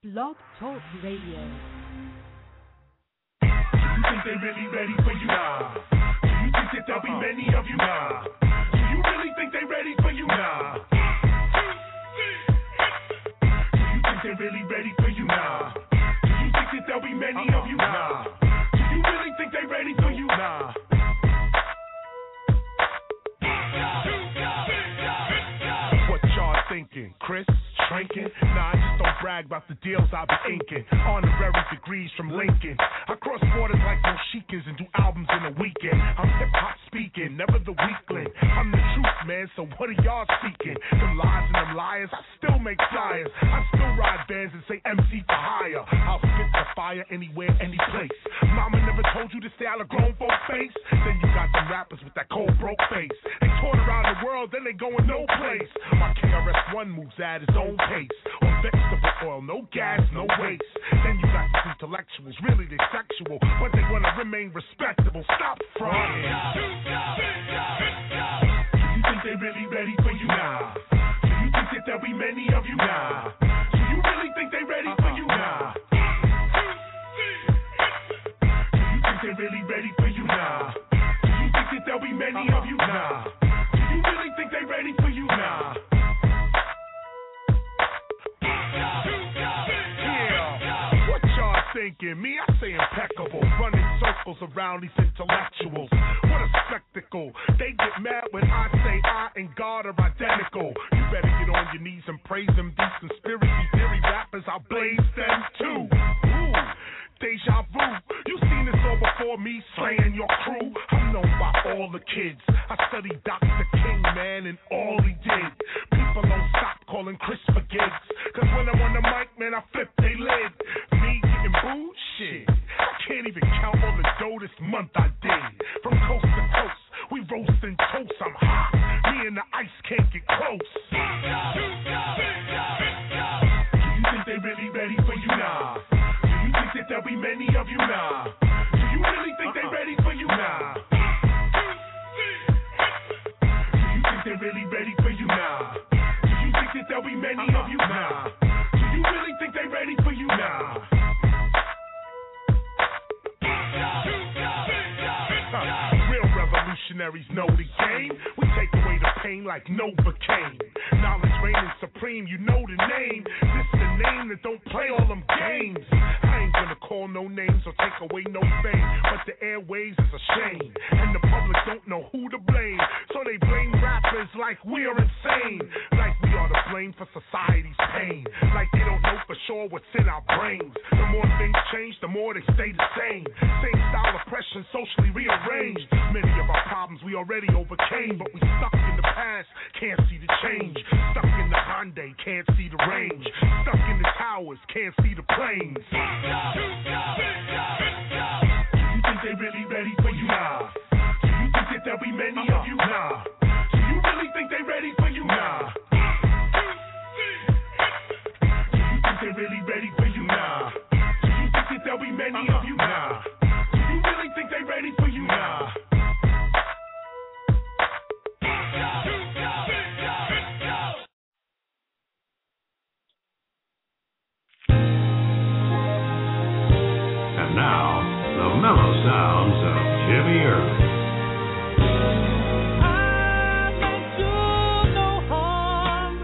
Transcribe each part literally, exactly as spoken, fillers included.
Blog Talk Radio. Do you think they really ready for you? Nah. Do you think that there'll be many of you? Nah. Do you really think they ready for you? Nah. Do you think they really ready for you? Nah. Do you think that there'll be many of you? Nah. Do you really think they ready for you? Nah. What y'all thinking, Chris? Shrinking? Nah, I just don't brag about the deals I be inking. Honorary degrees from Lincoln. I cross borders like Moshikans and do albums in a weekend. I'm hip-hop speaking, never the weakling. I'm the truth, man, so what are y'all seeking? Them lies and them liars, I still make flyers. I still ride bands and say M C for hire. I'll spit the fire anywhere, any place. Mama never told you to stay out of grown folk face? Then you got them rappers with that cold broke face. They toured around the world, then they going no place. My K R S One moves at his own pace. On vegetable oil, no gas, no waste. Then you got these intellectuals, really they sexual, but they want to remain respectable. Stop fronting. Do you think they really ready for you? Nah. Do you think that there'll be many of you? Nah. Do you really think they ready for you? Nah. Do you think they really ready for you? Nah. Do you think that there'll be many of you? Nah. Do you really think they ready for you? Nah. Thinking me, I say impeccable, running circles around these intellectuals. What a spectacle! They get mad when I say I and God are identical. You better get on your knees and praise them. These conspiracy theory rappers, I blaze them too. Ooh, deja vu. You seen this all before me, slaying your crew. I'm known by all the kids. I studied Doctor King, man, and all he did. People don't stop calling Chris for gigs, cause when I'm on the mic, man, I flip they lid. Me getting booed, shit, I can't even count all the dough this month I did. From coast to coast, we roasting toast, I'm hot. Me and the ice can't get close. Do you think they really ready for you? Nah. Do you think that there'll be many of you? Nah. Do you really think they ready for you? Nah. Do you think they really ready for you? Nah. Do you think that there'll be many of you? Nah. Do you really think they ready for you? Nah. Real revolutionaries know the game. We take away the pain like Novocaine. Knowledge reigning supreme, you know the name. This the name that don't play all them games. I ain't gonna call no names or take away no fame, but the airwaves is a shame, and the public don't know who to blame. So they blame rappers like we're insane, like we are to blame for society's pain, like they don't know for sure what's in our brains. The more things change, the more they stay the same. Same style oppression, socially rearranged. Many of our problems we already overcame, but we stuck in the past, can't see the change. Stuck in the Hyundai, can't see the range. Stuck in the towers, can't see the planes. Do you think they really ready for you? Nah. Do you think that there'll be many of you? Nah. Do you really think they ready for you? Nah. Do you think they really ready for you? Nah. Do you think that there'll be many of you? Nah. Do you really think they ready for you? Nah. Now, the mellow sounds of Jimmy Irvin. I meant you no harm.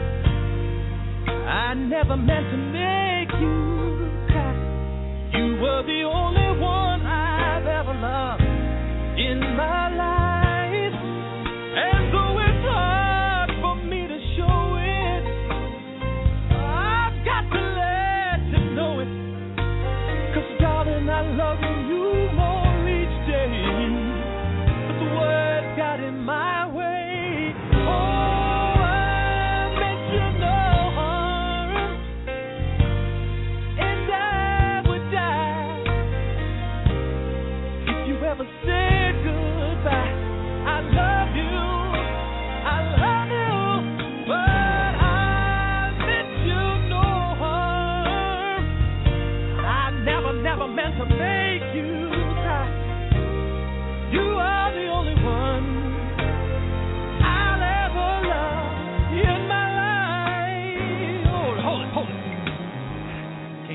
I never meant to make you cry. You were the only one I've ever loved in my life. And though it's hard for me to show it, I've got to let you know it. Darling, I love you more each day, but the words got in my way. Oh, I meant you no harm, and I would die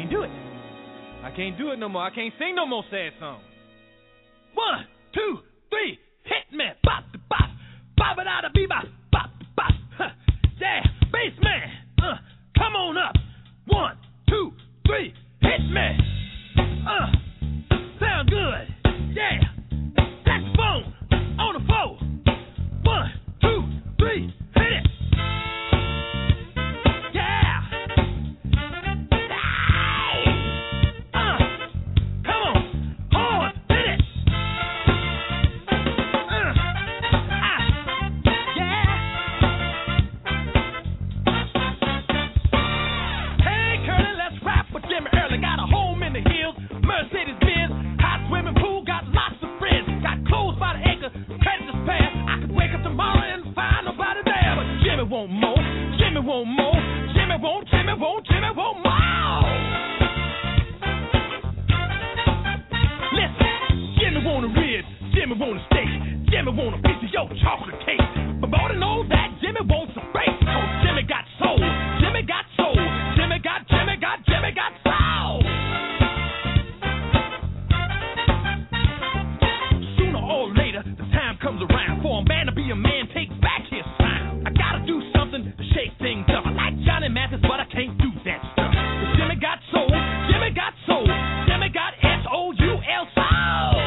can't do it. I can't do it no more. I can't sing no more sad songs. One, two, three, hit me. Bop, bop, bop it out of bebop. Bop, bop, huh. Yeah, bass man, uh, come on up. One, two, three, hit me. Uh, sound good. Yeah, saxophone on the floor. One, two, three, hit it. Yeah. Hey. Uh, come on, horn, hit it. Uh, ah, yeah. Hey, Curly, let's rap with Jimmy Early. Got a home in the hills, Mercedes-Benz, hot swimming pool, got lots of friends. Got clothes by the acre, credit to spare. I could wake up tomorrow and find nobody there. But Jimmy won't more, Jimmy won't more, Jimmy won't, Jimmy won't, Jimmy won't more. Listen, Jimmy want a rib, Jimmy want a steak, Jimmy want a piece of your chocolate cake. But more than all that, Jimmy wants a break. Cause Jimmy got soul, Jimmy got soul, Jimmy got, Jimmy got, Jimmy got soul. Sooner or later, the time comes around for a man to be a man, take back his sound. I gotta do something to shake things up. I like Johnny Mathis, but I can't do that stuff. But Jimmy got soul, Jimmy got soul, Jimmy got S O U L soul.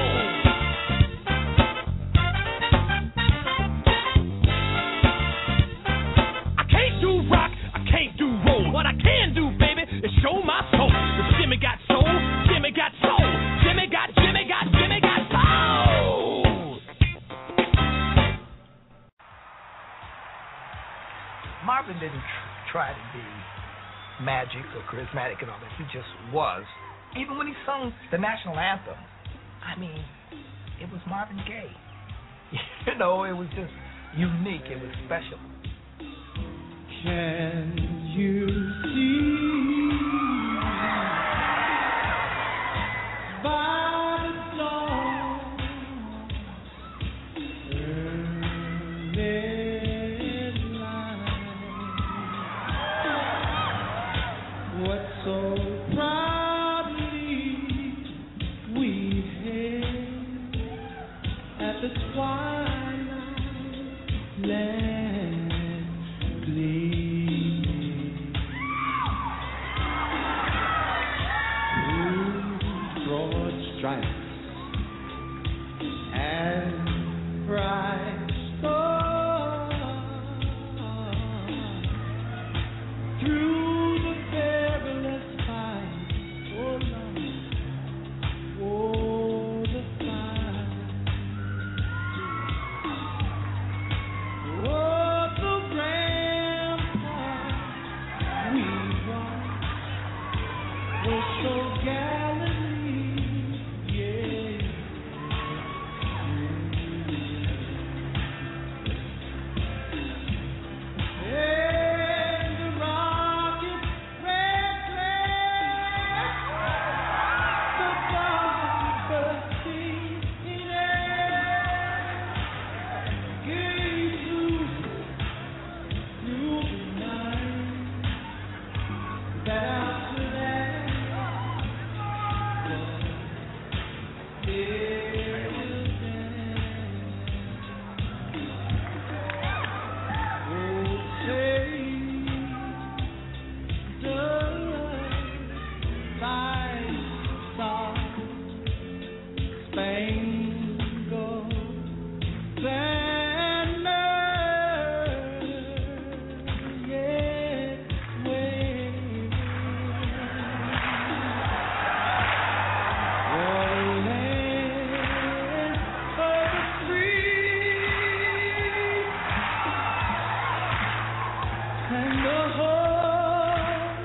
I can't do rock, I can't do roll. What I can do, baby, is show my soul. But Jimmy got soul, Jimmy got soul, Jimmy got, Jimmy got, Jimmy got soul. Marvin didn't tr- try to be magic or charismatic and all that. He just was. Even when he sung the national anthem, I mean, it was Marvin Gaye. You know, it was just unique. It was special. Can you see by the dawn's early light what so proudly we hailed at the twilight land gleaming through broad stripes and bright stars through the perilous fight. Oh Lord, oh the fight. Oh, the rampart we walked was so gallantly, yeah. And the rocket red flag, the bomb bursting in air, gave loose through the night. That after that was oh, say does thy star-spangled banner yet wave? Oh, land of the free and the home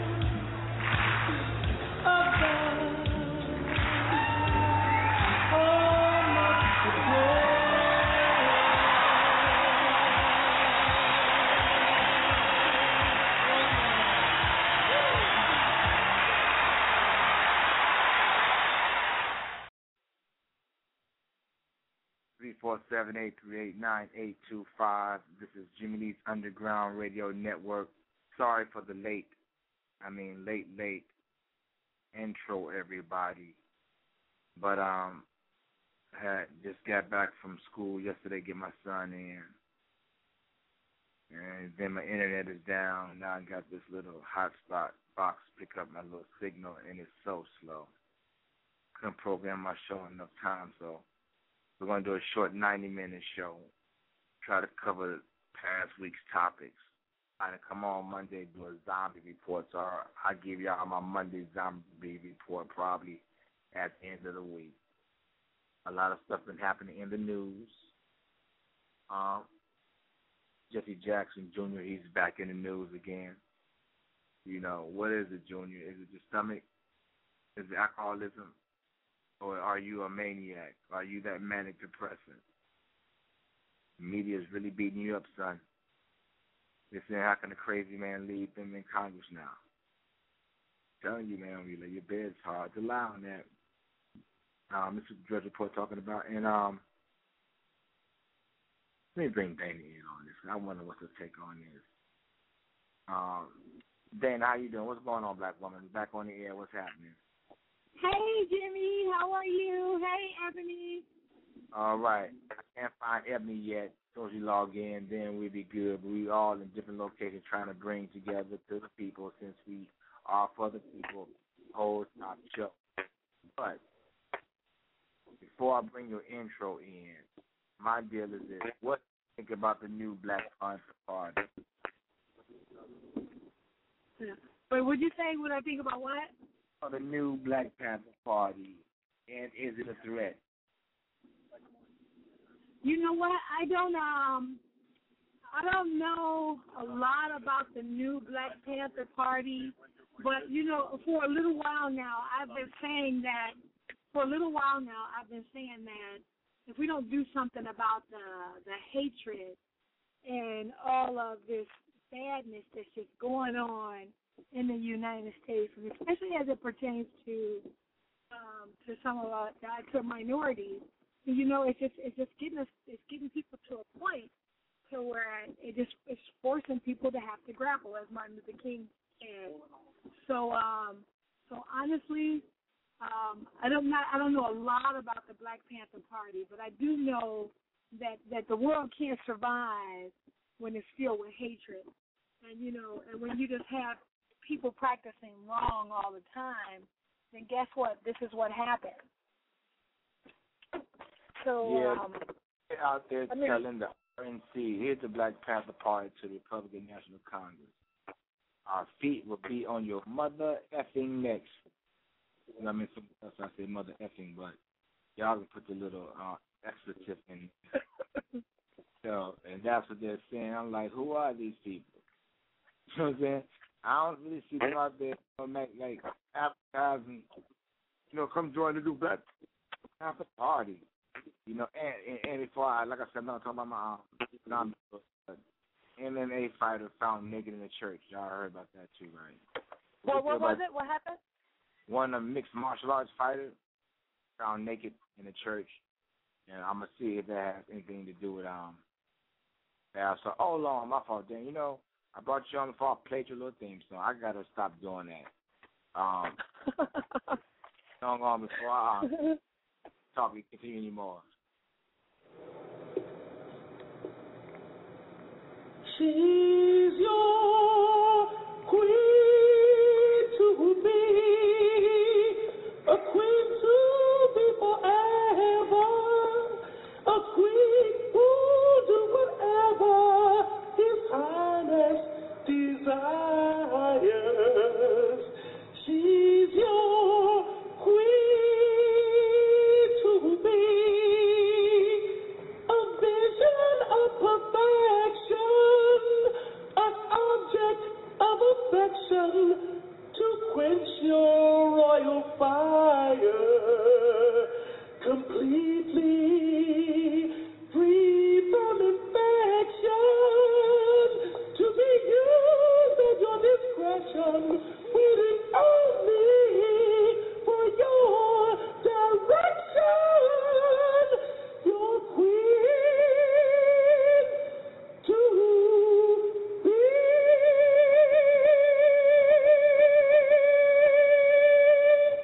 of God. Oh, much to three four seven, eight three eight, nine eight two five. This is Jimmy Lee's Underground Radio Network. Sorry for the late, I mean late, late intro everybody. But um, had just got back from school yesterday, get my son in, and then my internet is down. Now I got this little hotspot box pick up my little signal, and it's so slow. Couldn't program my show in enough time, so we're gonna do a short ninety minute show. Try to cover past week's topics. I come on Monday do a zombie report, so I give y'all my Monday zombie report probably at the end of the week. A lot of stuff been happening in the news. Um, Jesse Jackson Junior, he's back in the news again. You know, what is it, Junior? Is it your stomach? Is it alcoholism? Or are you a maniac? Are you that manic depressant? The media is really beating you up, son. They're saying, how can a crazy man lead them in Congress now? I'm telling you, man, you lay your bed's hard to lie on that. Um, this is the Drudge Report talking about. And um, let me bring Dana in on this. I wonder what's her take on this. Um, Dana, how you doing? What's going on, black woman? Back on the air. What's happening? Hey, Jimmy. How are you? Hey, Ebony. All right. I can't find Ebony yet. As soon as you log in, then we'll be good. But we all in different locations trying to bring together to the people since we are for the people, whole top show. But before I bring your intro in, my deal is this. What do you think about the new Black Panther Party? Wait, what'd you say? What I think about what? Oh, the new Black Panther Party, and is it a threat? You know what? I don't um, I don't know a lot about the new Black Panther Party, but you know, for a little while now, I've been saying that. For a little while now, I've been saying that if we don't do something about the the hatred and all of this sadness that's just going on in the United States, especially as it pertains to um, to some of our to minorities, you know, it's just it's just getting us it's getting people to a point to where it just it's forcing people to have to grapple, as Martin Luther King said. So um, so honestly. Um, I don't not I don't know a lot about the Black Panther Party, but I do know that, that the world can't survive when it's filled with hatred, and you know, and when you just have people practicing wrong all the time, then guess what? This is what happens. So yeah, um, they're out there I mean, telling the R N C, here's the Black Panther Party to the Republican National Congress. Our feet will be on your mother effing necks. I mean, sometimes I say mother effing, but y'all can put the little uh, expletive in. So, and that's what they're saying. I'm like, who are these people? You know what I'm saying? I don't really see them out there, you know, make, like advertising, you know, come join the new Black Panther Party. You know, and, and, and before I, like I said, I'm not talking about my um, M M A fighter found naked in the church. Y'all heard about that too, right? What, what was it? What happened? One of the mixed martial arts fighters found naked in the church, and I'm gonna see if that has anything to do with um. Yeah, so oh Lord, my fault. Then you know I brought you on before I played your little theme song. I gotta stop doing that. Um, don't go on before I uh, talk and continue anymore. She's your queen to be, a queen to be forever, a queen who'll do whatever His Highness desires. She's your queen to be, a vision of perfection, an object of affection to quench your royal fire, completely free from infection, to be used at your discretion, waiting only for your direction, your queen to be.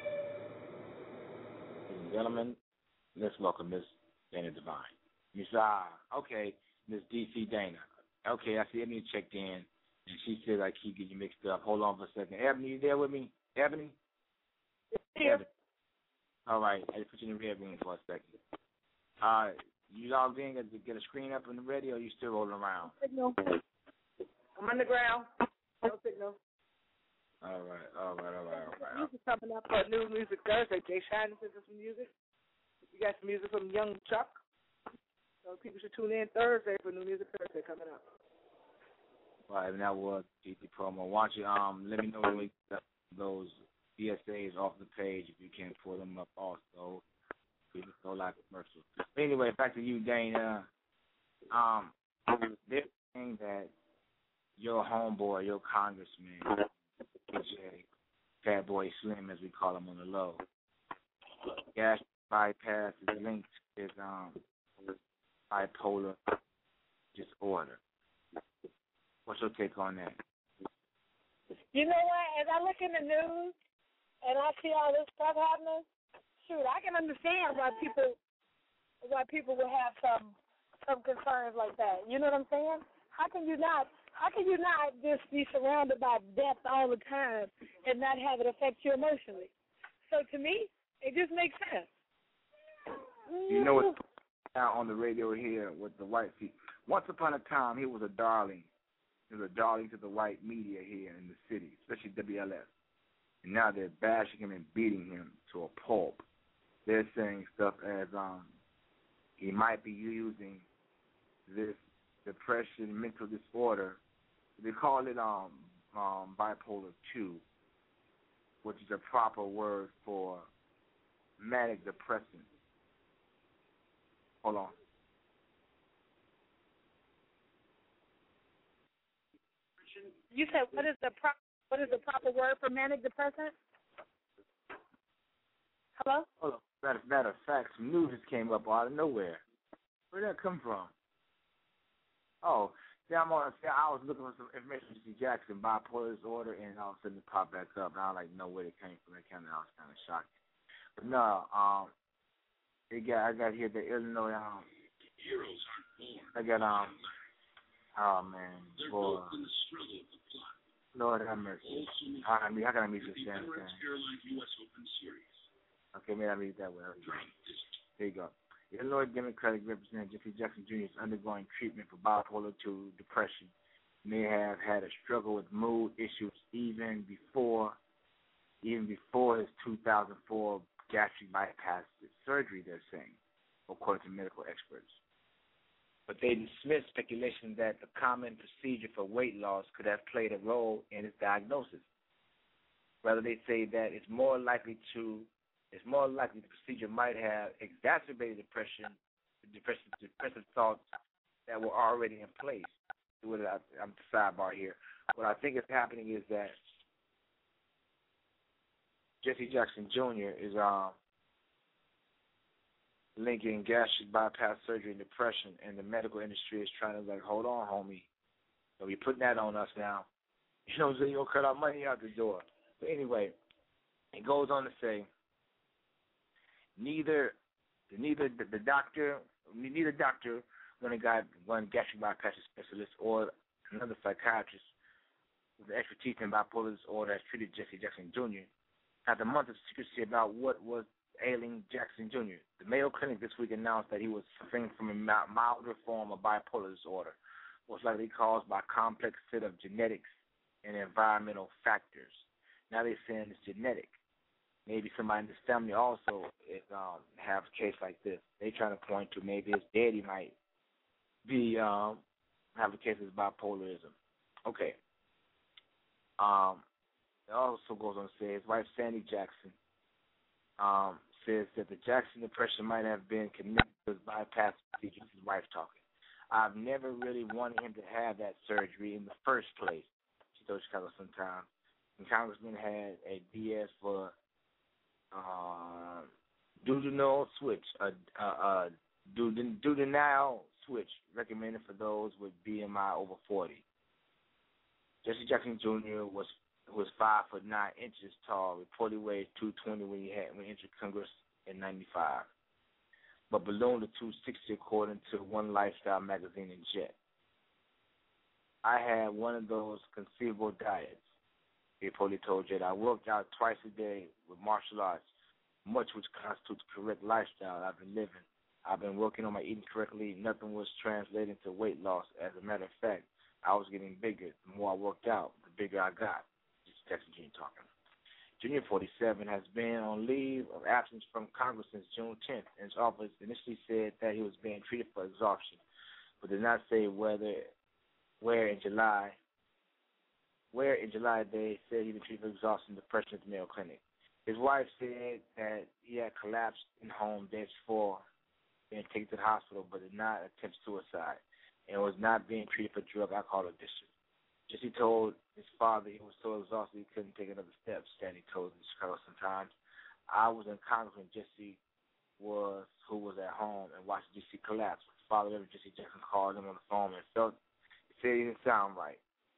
let's welcome Miss Dana Divine. Miss Ah, okay, Miss D C Dana. Okay, I see Ebony checked in, and she said I keep getting you mixed up. Hold on for a second. Ebony, you there with me? Ebony? Here. Ebony. All right, I just put you in the red room for a second. Uh, you logged in to get a screen up on the radio, or you still rolling around? Signal. I'm on the ground. No signal. All right, all right, all right, all right. Music coming up for New Music Thursday. Jay Shine sent us some music. You got some music from Young Chuck. So people should tune in Thursday for New Music Thursday coming up. All right, and that was G T promo. Why don't you um let me know when we get those D S As off the page if you can pull them up also. We just go like commercials. But anyway, back to you, Dana. Um, they're saying that your homeboy, your congressman, P J, Fat Boy Slim, as we call him on the low, gas bypass is linked to his um bipolar disorder. What's your take on that? You know what? As I look in the news and I see all this stuff happening, shoot, I can understand why people why people would have some some concerns like that. You know what I'm saying? How can you not how can you not just be surrounded by death all the time and not have it affect you emotionally? So to me, it just makes sense. You know what's out on the radio here with the white people. Once upon a time, he was a darling. He was a darling to the white media here in the city, especially W L S. And now they're bashing him and beating him to a pulp. They're saying stuff as um, he might be using this depression, mental disorder. They call it um, um, bipolar two, which is a proper word for manic depressant. Hold on. You said what is the pro- what is the proper word for manic depressant? Hello? Hold on. Matter, matter of fact, some news just came up out of nowhere. Where did that come from? Oh, see, I'm on. See, I was looking for some information on Jesse Jackson bipolar disorder, and all of a sudden it popped back up. And I don't like know where it came from. It kind of I was kind of shocked. But no, um, it got I got here the Illinois. Um, Heroes aren't born. I got um. Oh man, They're boy. built in the struggle of the plot. Lord have mercy. I mean, how can I meet this The damn Emirates thing? Airlines U S Open Series. Okay, maybe I read it that way. Drink. There you go. Illinois Democratic Representative Jesse Jackson Junior is undergoing treatment for bipolar two depression. He may have had a struggle with mood issues even before, even before his two thousand four gastric bypass surgery. They're saying, according to medical experts. But they dismiss speculation that the common procedure for weight loss could have played a role in his diagnosis. Rather, they say that it's more likely to, it's more likely the procedure might have exacerbated depression, depressive, depressive thoughts that were already in place. I'm the sidebar here. What I think is happening is that Jesse Jackson Junior is um. linking gastric bypass surgery and depression, and the medical industry is trying to like, hold on, homie. So you're putting that on us now. You know what I'm saying? You're going to cut our money out the door. But anyway, it goes on to say, neither neither the, the doctor, neither doctor, when it got one gastric bypass specialist or another psychiatrist with expertise in bipolar disorder has treated Jesse Jackson Junior after a month of secrecy about what was ailing Jackson Junior The Mayo Clinic this week announced that he was suffering from a milder form of bipolar disorder, most likely caused by a complex set of genetics and environmental factors. Now they're saying it's genetic. Maybe somebody in his family also is, um, have a case like this. They're trying to point to maybe his daddy might be um, have a case of bipolarism. Okay. Um, it also goes on to say his wife, Sandy Jackson, Um, says that the Jackson depression might have been connected to his bypass procedure. His wife talking. I've never really wanted him to have that surgery in the first place, she told Chicago Sun-Times. And Congressman had a D S for uh, duodenal switch, a, a, a duodenal switch recommended for those with B M I over forty. Jesse Jackson Junior was who was five foot nine inches tall, reportedly weighed two twenty when he had when he entered Congress in ninety-five. but ballooned to two sixty according to One Lifestyle magazine and Jet. I had one of those conceivable diets, Poli told Jet. I worked out twice a day with martial arts, much which constitutes the correct lifestyle I've been living. I've been working on my eating correctly. Nothing was translating to weight loss. As a matter of fact, I was getting bigger. The more I worked out, the bigger I got. Just Texas Gene talking. Junior forty-seven has been on leave of absence from Congress since June tenth, and his office initially said that he was being treated for exhaustion, but did not say whether, where in July, where in July they said he was treated for exhaustion and depression at the Mayo Clinic. His wife said that he had collapsed in home days before being taken to the hospital, but did not attempt suicide and was not being treated for drug alcohol addiction. Jesse told his father he was so exhausted he couldn't take another step. Stanley told the Chicago Sun-Times. I was in Congress when Jesse was, who was at home, and watched Jesse collapse. His father, Reverend Jesse Jackson, called him on the phone and felt he said he didn't sound right.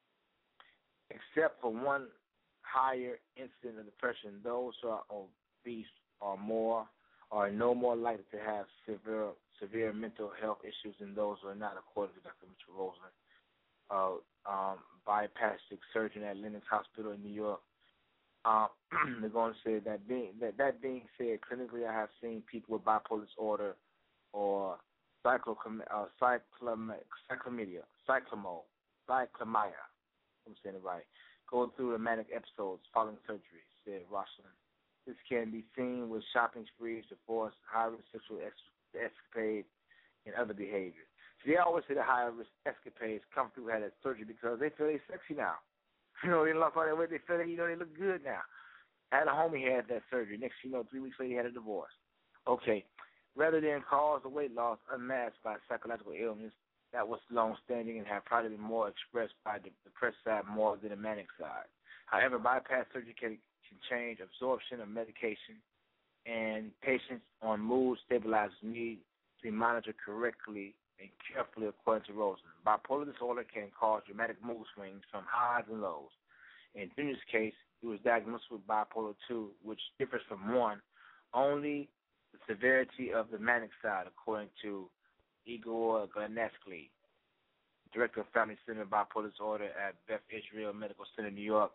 Except for one higher incident of depression, those who are obese are more are no more likely to have severe severe mental health issues than those who are not, according to Doctor Mitchell Rosen, uh, um, bypassing surgeon at Lenox Hospital in New York. Um, they're going to say that being that, that being said, clinically I have seen people with bipolar disorder or cyclocom, uh, cyclom, cyclomedia, cyclomo, cyclomia, I'm saying it right, go through the manic episodes following surgery, said Rosalind. This can be seen with shopping sprees, divorce, high-risk sexual ex- escapades, and other behaviors. So they always say the high-risk escapades come through had that surgery because they feel they're sexy now. You know, they lost all their weight. They feel, you know, they look good now. I had a homie who had that surgery. Next thing you know, three weeks later, he had a divorce. Okay. Rather than cause the weight loss unmasked by psychological illness, that was long-standing and had probably been more expressed by the depressed side more than the manic side. However, bypass surgery can can change absorption of medication, and patients on mood stabilizers need to be monitored correctly and carefully according to Rosen. Bipolar disorder can cause dramatic mood swings from highs and lows. In Junior's case, he was diagnosed with bipolar two, which differs from one, only the severity of the manic side, according to Igor Glanetsky, Director of Family Center Bipolar Disorder at Beth Israel Medical Center, New York.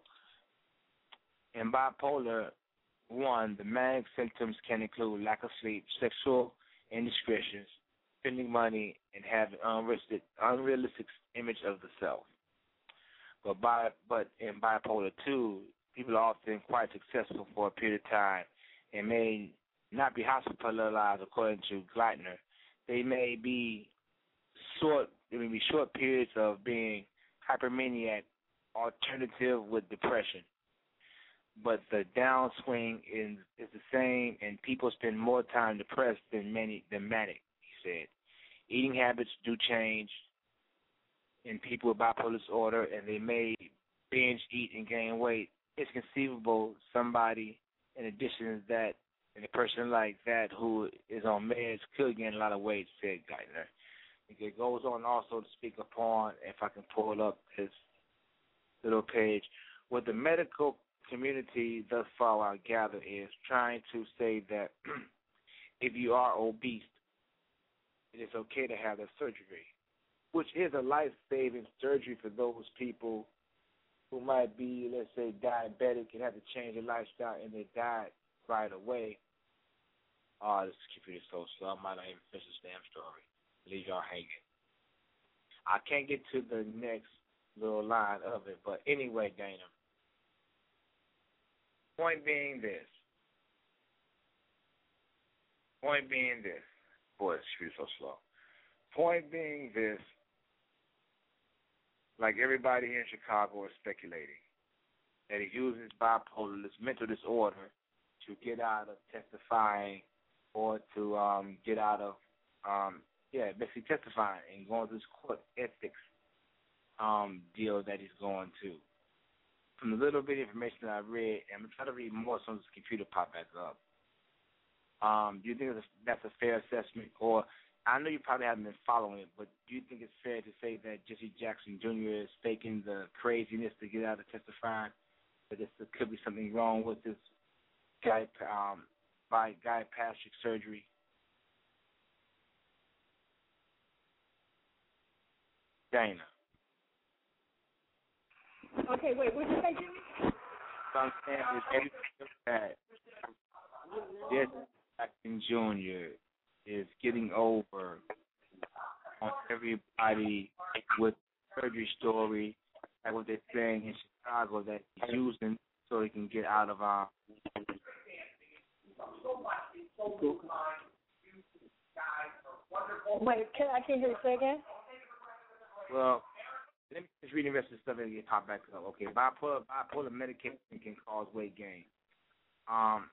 In bipolar one, the manic symptoms can include lack of sleep, sexual indiscretions, spending money, and having unrealistic, unrealistic image of the self. But by, but in bipolar two, people are often quite successful for a period of time and may not be hospitalized, according to Gleitner. They may be short, there may be short periods of being hypermaniac, alternative with depression. But the downswing is, is the same, and people spend more time depressed than many than manic, he said. Eating habits do change in people with bipolar disorder, and they may binge eat and gain weight. It's conceivable somebody, in addition to that, and a person like that who is on meds could gain a lot of weight, said Geithner. It goes on also to speak upon, if I can pull up his little page, what the medical community thus far, I gather, is trying to say that if you are obese, it is okay to have that surgery, which is a life-saving surgery for those people who might be, let's say, diabetic and have to change their lifestyle and their diet right away. Oh, this computer is so slow, I might not even finish this damn story. Leave y'all hanging. I can't get to the next little line of it, but anyway, Dana. Point being this. Point being this. Boy, this computer's so slow. Point being this. Like everybody here in Chicago is speculating that he uses bipolar, this mental disorder, to get out of testifying or to um, get out of, um, yeah, basically testifying and going to this court ethics um, deal that he's going to. From the little bit of information that I read, and I'm going to try to read more as soon as the computer pop back up. Um, do you think that's a fair assessment? Or I know you probably haven't been following it, but do you think it's fair to say that Jesse Jackson Junior is faking the craziness to get out of testifying? That there could be something wrong with this guy, um, by Guy Patrick surgery? Dana. Okay, wait, what did you say, Jimmy? So I'm saying is everything that Jesse Jackson Junior is getting over on everybody with surgery story, like what they're saying in Chicago that he's using so he can get out of our. Wait, can, I can't hear you say again? Well, let me just read the rest of the stuff and get popped back up. Okay, bipolar, bipolar medication can cause weight gain. Um.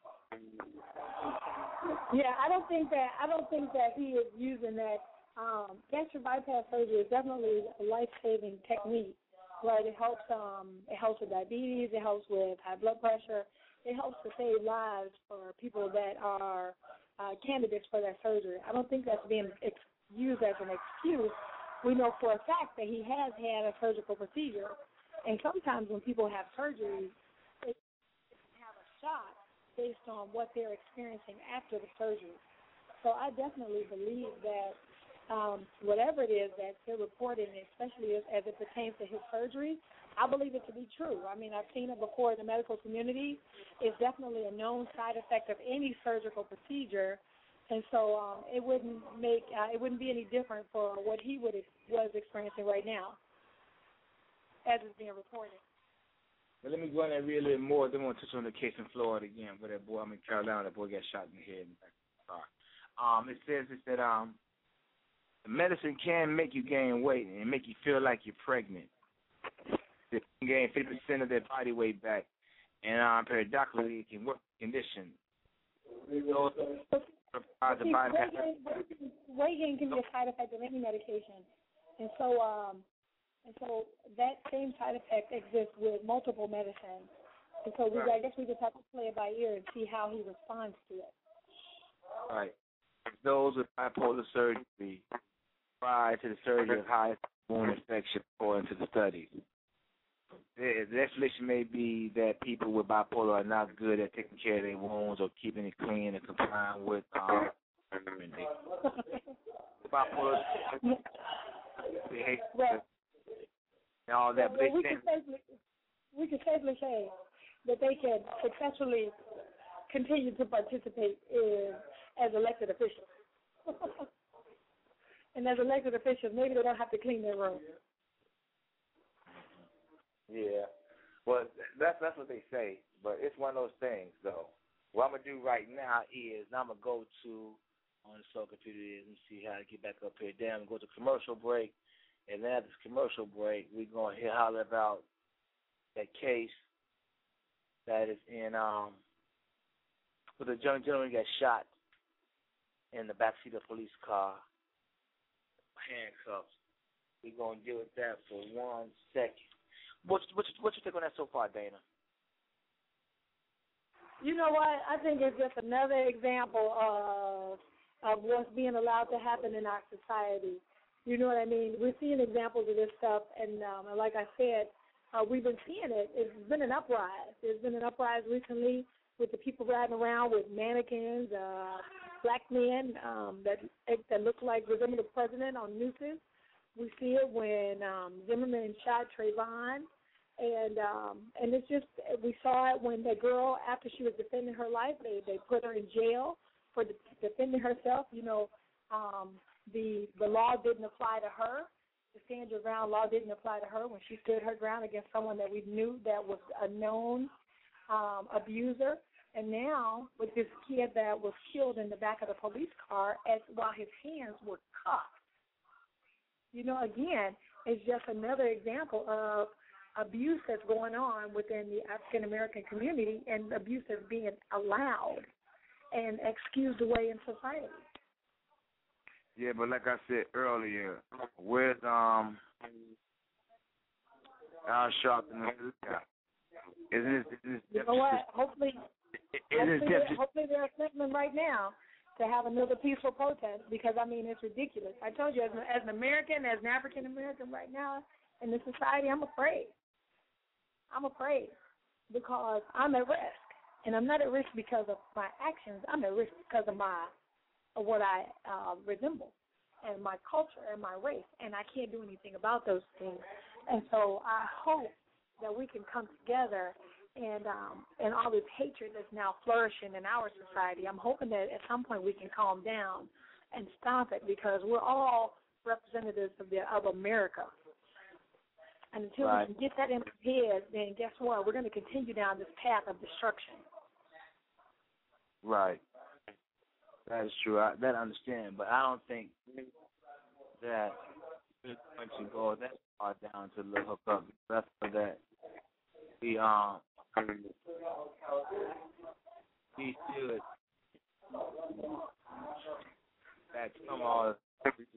Yeah, I don't think that I don't think that he is using that. Um, gastric bypass surgery is definitely a life-saving technique. Right, it helps. Um, it helps with diabetes. It helps with high blood pressure. It helps to save lives for people that are uh, candidates for that surgery. I don't think that's being ex- used as an excuse. We know for a fact that he has had a surgical procedure, and sometimes when people have surgery, they have a shot based on what they're experiencing after the surgery. So I definitely believe that um, whatever it is that they're reporting, especially as, as it pertains to his surgery, I believe it to be true. I mean, I've seen it before in the medical community. It's definitely a known side effect of any surgical procedure, and so um, it wouldn't make uh, it wouldn't be any different for what he would was experiencing right now, as it's being reported. But let me go in and read a little more. Then we'll touch on the case in Florida again, where that boy, I'm in Carolina, that boy got shot in the head in the back of the car. Um, it says it that um, the medicine can make you gain weight and make you feel like you're pregnant. They can gain fifty percent of their body weight back, and um, paradoxically, it can work the condition. So, uh, the See, body weight, gain, weight, gain, weight gain can be a side effect of any medication, and so um, and so that same side effect exists with multiple medicines. And so we, I guess we just have to play it by ear and see how he responds to it. Right. Those with bipolar surgery prior to the surgery of high wound infection, according to the studies. The, the explanation may be that people with bipolar are not good at taking care of their wounds or keeping it clean and complying with um, bipolar behavior well, and all that. But well, they we, can safely, we can safely say that they can successfully continue to participate in, as elected officials. And as elected officials, maybe they don't have to clean their room. Yeah, well, that's that's what they say, but it's one of those things, though. What I'm gonna do right now is I'm gonna go to on the soul computer is and see how to get back up here. Then I'm gonna go to commercial break, and then after this commercial break, we're gonna hear holler about that case that is in um, where the young gentleman got shot in the backseat of a police car, handcuffs. We're gonna deal with that for one second. What's what's what's your take on that so far, Dana? You know what? I think it's just another example of of what's being allowed to happen in our society. You know what I mean? We're seeing examples of this stuff, and, um, and like I said, uh, we've been seeing it. It's been an uprise. There's been an uprise recently with the people riding around with mannequins, uh, black men um, that that look like resemble the president on nooses. We see it when um, Zimmerman shot Trayvon. And um, and it's just, we saw it when the girl, after she was defending her life, they, they put her in jail for de- defending herself. You know, um, the the law didn't apply to her. The stand your ground law didn't apply to her when she stood her ground against someone that we knew that was a known um, abuser. And now with this kid that was killed in the back of the police car as while his hands were cuffed. You know, again, it's just another example of abuse that's going on within the African American community, and abuse that's being allowed and excused away in society. Yeah, but like I said earlier, where's um Al Sharpton? Isn't it? Isn't You know what? Hopefully, hopefully, it they're, hopefully they're assembling right now to have another peaceful protest, because I mean it's ridiculous. I told you, as an, as an American, as an African American right now in this society, I'm afraid. I'm afraid because I'm at risk, and I'm not at risk because of my actions. I'm at risk because of my of what I uh, resemble, and my culture and my race, and I can't do anything about those things. And so I hope that we can come together and um, and all this hatred that's now flourishing in our society. I'm hoping that at some point we can calm down and stop it, because we're all representatives of the of America. And until right. we can get that in our head, then guess what? We're going to continue down this path of destruction. Right. That is true. I, that I understand, but I don't think that we're going to go that far down to the hook up. That's for that. We um we should back from all of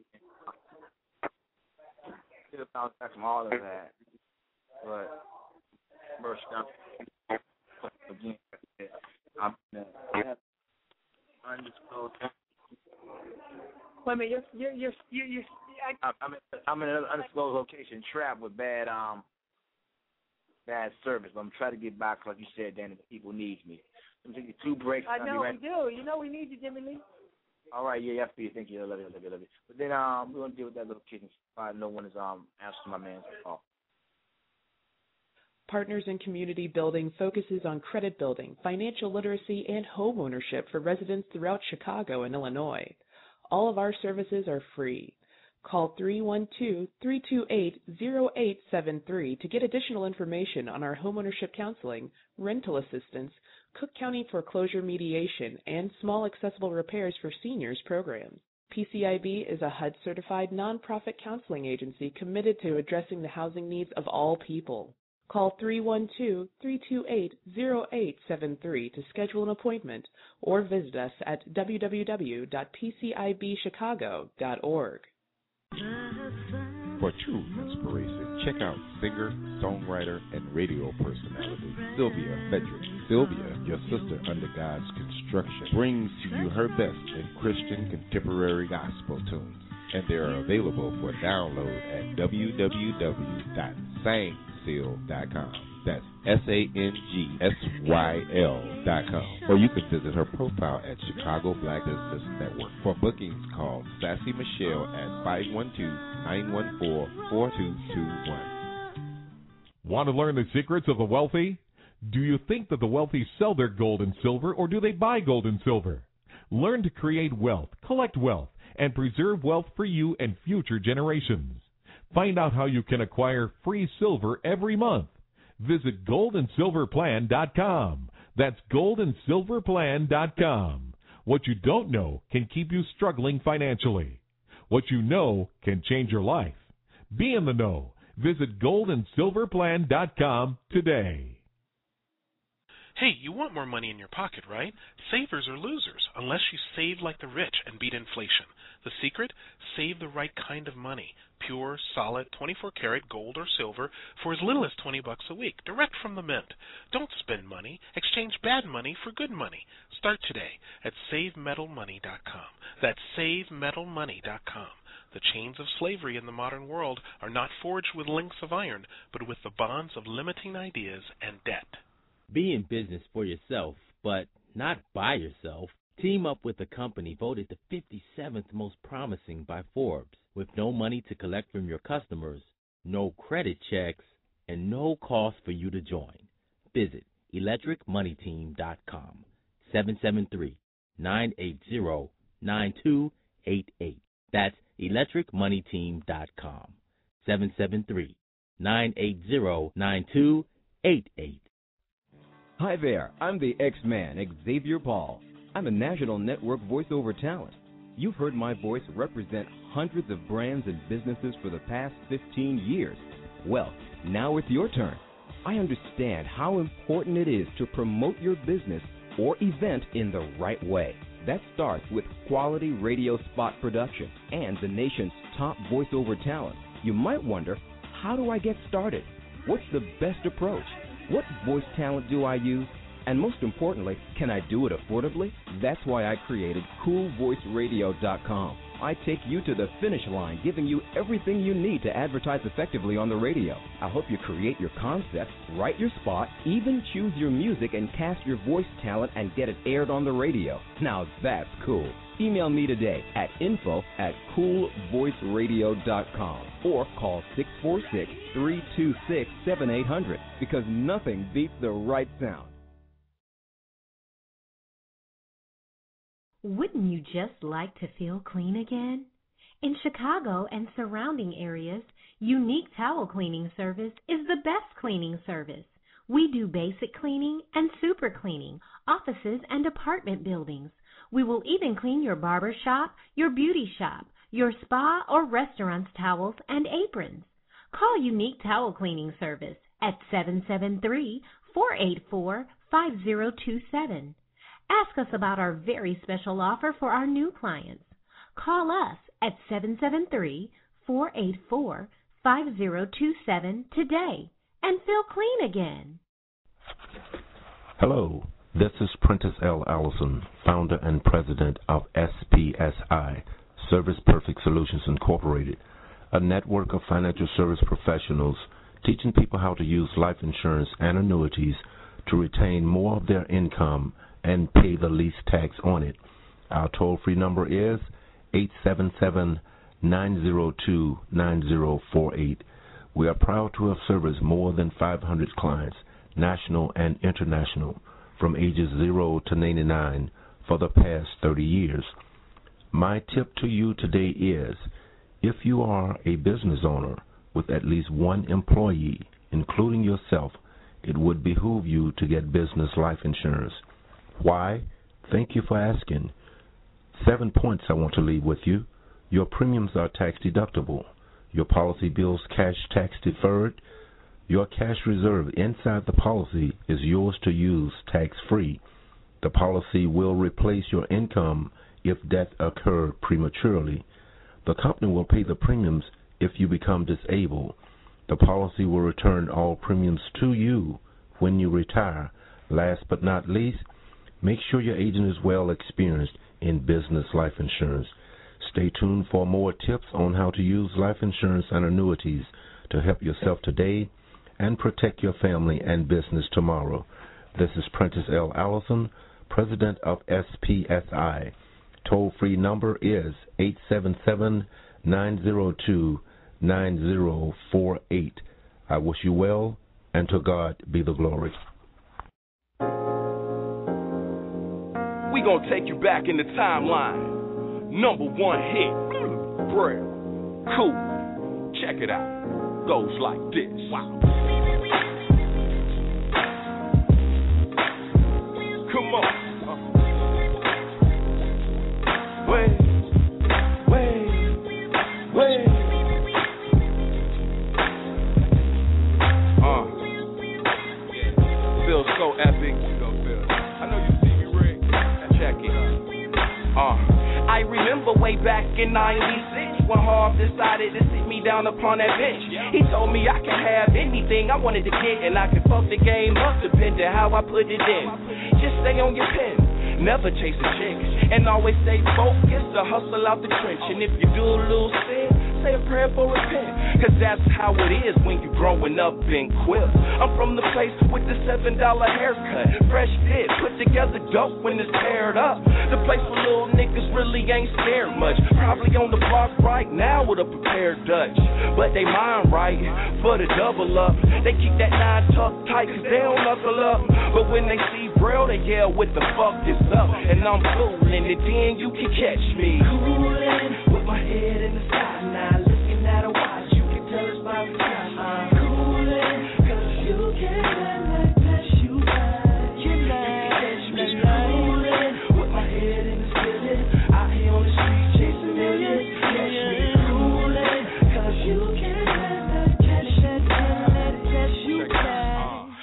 should bounce back from all of that. But first down again, I'm gonna undisclosed. Wait a minute, you're you're you're you're. I, I'm in, I'm in an undisclosed location, trapped with bad um bad service. But I'm trying to get back, like you said, Danny. The people need me. I'm taking two breaks. I know right. we do. You know we need you, Jimmy Lee. All right, yeah, yeah, thank you, I love you, I love you, I love you. But then um, we're gonna deal with that little kid. I no one is um answering my man's call. Partners in Community Building focuses on credit building, financial literacy, and home ownership for residents throughout Chicago and Illinois. All of our services are free. Call three one two, three two eight, zero eight seven three to get additional information on our homeownership counseling, rental assistance, Cook County foreclosure mediation, and small accessible repairs for seniors programs. P C I B is a H U D-certified nonprofit counseling agency committed to addressing the housing needs of all people. Call three one two, three two eight, zero eight seven three to schedule an appointment or visit us at w w w dot p c i b chicago dot org. For true inspiration, check out singer, songwriter, and radio personality Sylvia Frederick. Sylvia, your sister under God's construction, brings to you her best in Christian contemporary gospel tunes, and they are available for download at w w w dot sang seal dot com. That's S A N G S Y L dot com. Or you can visit her profile at Chicago Black Business Network. For bookings, call Sassy Michelle at five one two, nine one four, four two two one. Want to learn the secrets of the wealthy? Do you think that the wealthy sell their gold and silver, or do they buy gold and silver? Learn to create wealth, collect wealth, and preserve wealth for you and future generations. Find out how you can acquire free silver every month. Visit gold and silver plan dot com. That's gold and silver plan dot com. What you don't know can keep you struggling financially. What you know can change your life. Be in the know. Visit gold and silver plan dot com today. Hey, you want more money in your pocket, right? Savers are losers unless you save like the rich and beat inflation. The secret? Save the right kind of money. Pure, solid, twenty-four karat gold or silver for as little as twenty bucks a week, direct from the mint. Don't spend money. Exchange bad money for good money. Start today at save metal money dot com. That's save metal money dot com. The chains of slavery in the modern world are not forged with links of iron, but with the bonds of limiting ideas and debt. Be in business for yourself, but not by yourself. Team up with a company voted the fifty-seventh most promising by Forbes, with no money to collect from your customers, no credit checks, and no cost for you to join. Visit electric money team dot com, seven seven three, nine eight zero, nine two eight eight. That's electric money team dot com, seven seven three, nine eight zero, nine two eight eight. Hi there, I'm the X-Man, Xavier Paul. I'm a national network voiceover talent. You've heard my voice represent hundreds of brands and businesses for the past fifteen years. Well, now it's your turn. I understand how important it is to promote your business or event in the right way. That starts with quality radio spot production and the nation's top voiceover talent. You might wonder, how do I get started? What's the best approach? What voice talent do I use? And most importantly, can I do it affordably? That's why I created cool voice radio dot com. I take you to the finish line, giving you everything you need to advertise effectively on the radio. I'll help you create your concept, write your spot, even choose your music and cast your voice talent and get it aired on the radio. Now that's cool. Email me today at info at cool voice radio dot com or call six four six, three two six, seven eight zero zero because nothing beats the right sound. Wouldn't you just like to feel clean again? In Chicago and surrounding areas, Unique Towel Cleaning Service is the best cleaning service. We do basic cleaning and super cleaning, offices and apartment buildings. We will even clean your barber shop, your beauty shop, your spa or restaurant's towels and aprons. Call Unique Towel Cleaning Service at seven seven three, four eight four, five zero two seven. Ask us about our very special offer for our new clients. Call us at seven seven three, four eight four, five zero two seven today and feel clean again. Hello, this is Prentice L. Allison, founder and president of S P S I, Service Perfect Solutions Incorporated, a network of financial service professionals teaching people how to use life insurance and annuities to retain more of their income and pay the least tax on it. Our toll-free number is eight seven seven, nine zero two, nine zero four eight. We are proud to have serviced more than five hundred clients, national and international, from ages zero to ninety-nine for the past thirty years. My tip to you today is, if you are a business owner with at least one employee, including yourself, it would behoove you to get business life insurance. Why? Thank you for asking. Seven points I want to leave with you. Your premiums are tax deductible. Your policy bills cash tax deferred. Your cash reserve inside the policy is yours to use tax-free. The policy will replace your income if death occurred prematurely. The company will pay the premiums if you become disabled. The policy will return all premiums to you when you retire. Last but not least, make sure your agent is well experienced in business life insurance. Stay tuned for more tips on how to use life insurance and annuities to help yourself today and protect your family and business tomorrow. This is Prentice L. Allison, president of S P S I. Toll-free number is eight seven seven, nine zero two, nine zero four eight. I wish you well, and to God be the glory. We gonna take you back in the timeline. Number one hit, Braille, cool. Check it out. Goes like this. Wow. Come on. Wait, wait, wait. Uh, feels so epic. I know you see me, Rick. Check it. Uh, I remember way back in ninety-six when Harv decided to sit me down upon that bench. He told me I could have anything I wanted to get, and I could fuck the game up depending how I put it in. Just stay on your pen, never chase a chick, and always stay focused to hustle out the trench. And if you do a little sin, say a prayer for repent, cause that's how it is when you growing up in Quill. I'm from the place with the seven dollar haircut, fresh fit, put together dope when it's paired up. The place where little niggas really ain't scared much, probably on the block right now with a prepared Dutch. But they mind right for the double up, they keep that nine tucked tight cause they don't knuckle up. But when they see Braille, they yell what the fuck is up, and I'm coolin', and then you can catch me coolin' with my head in the sky now, looking at a watch, you can tell it's about time. I'm coolin', cause you can like that, you can, you can catch me coolin' with my head in the ceiling, out here on the street chasing millions. Catch me coolin', cause you can like that, catch that, catch you can. Now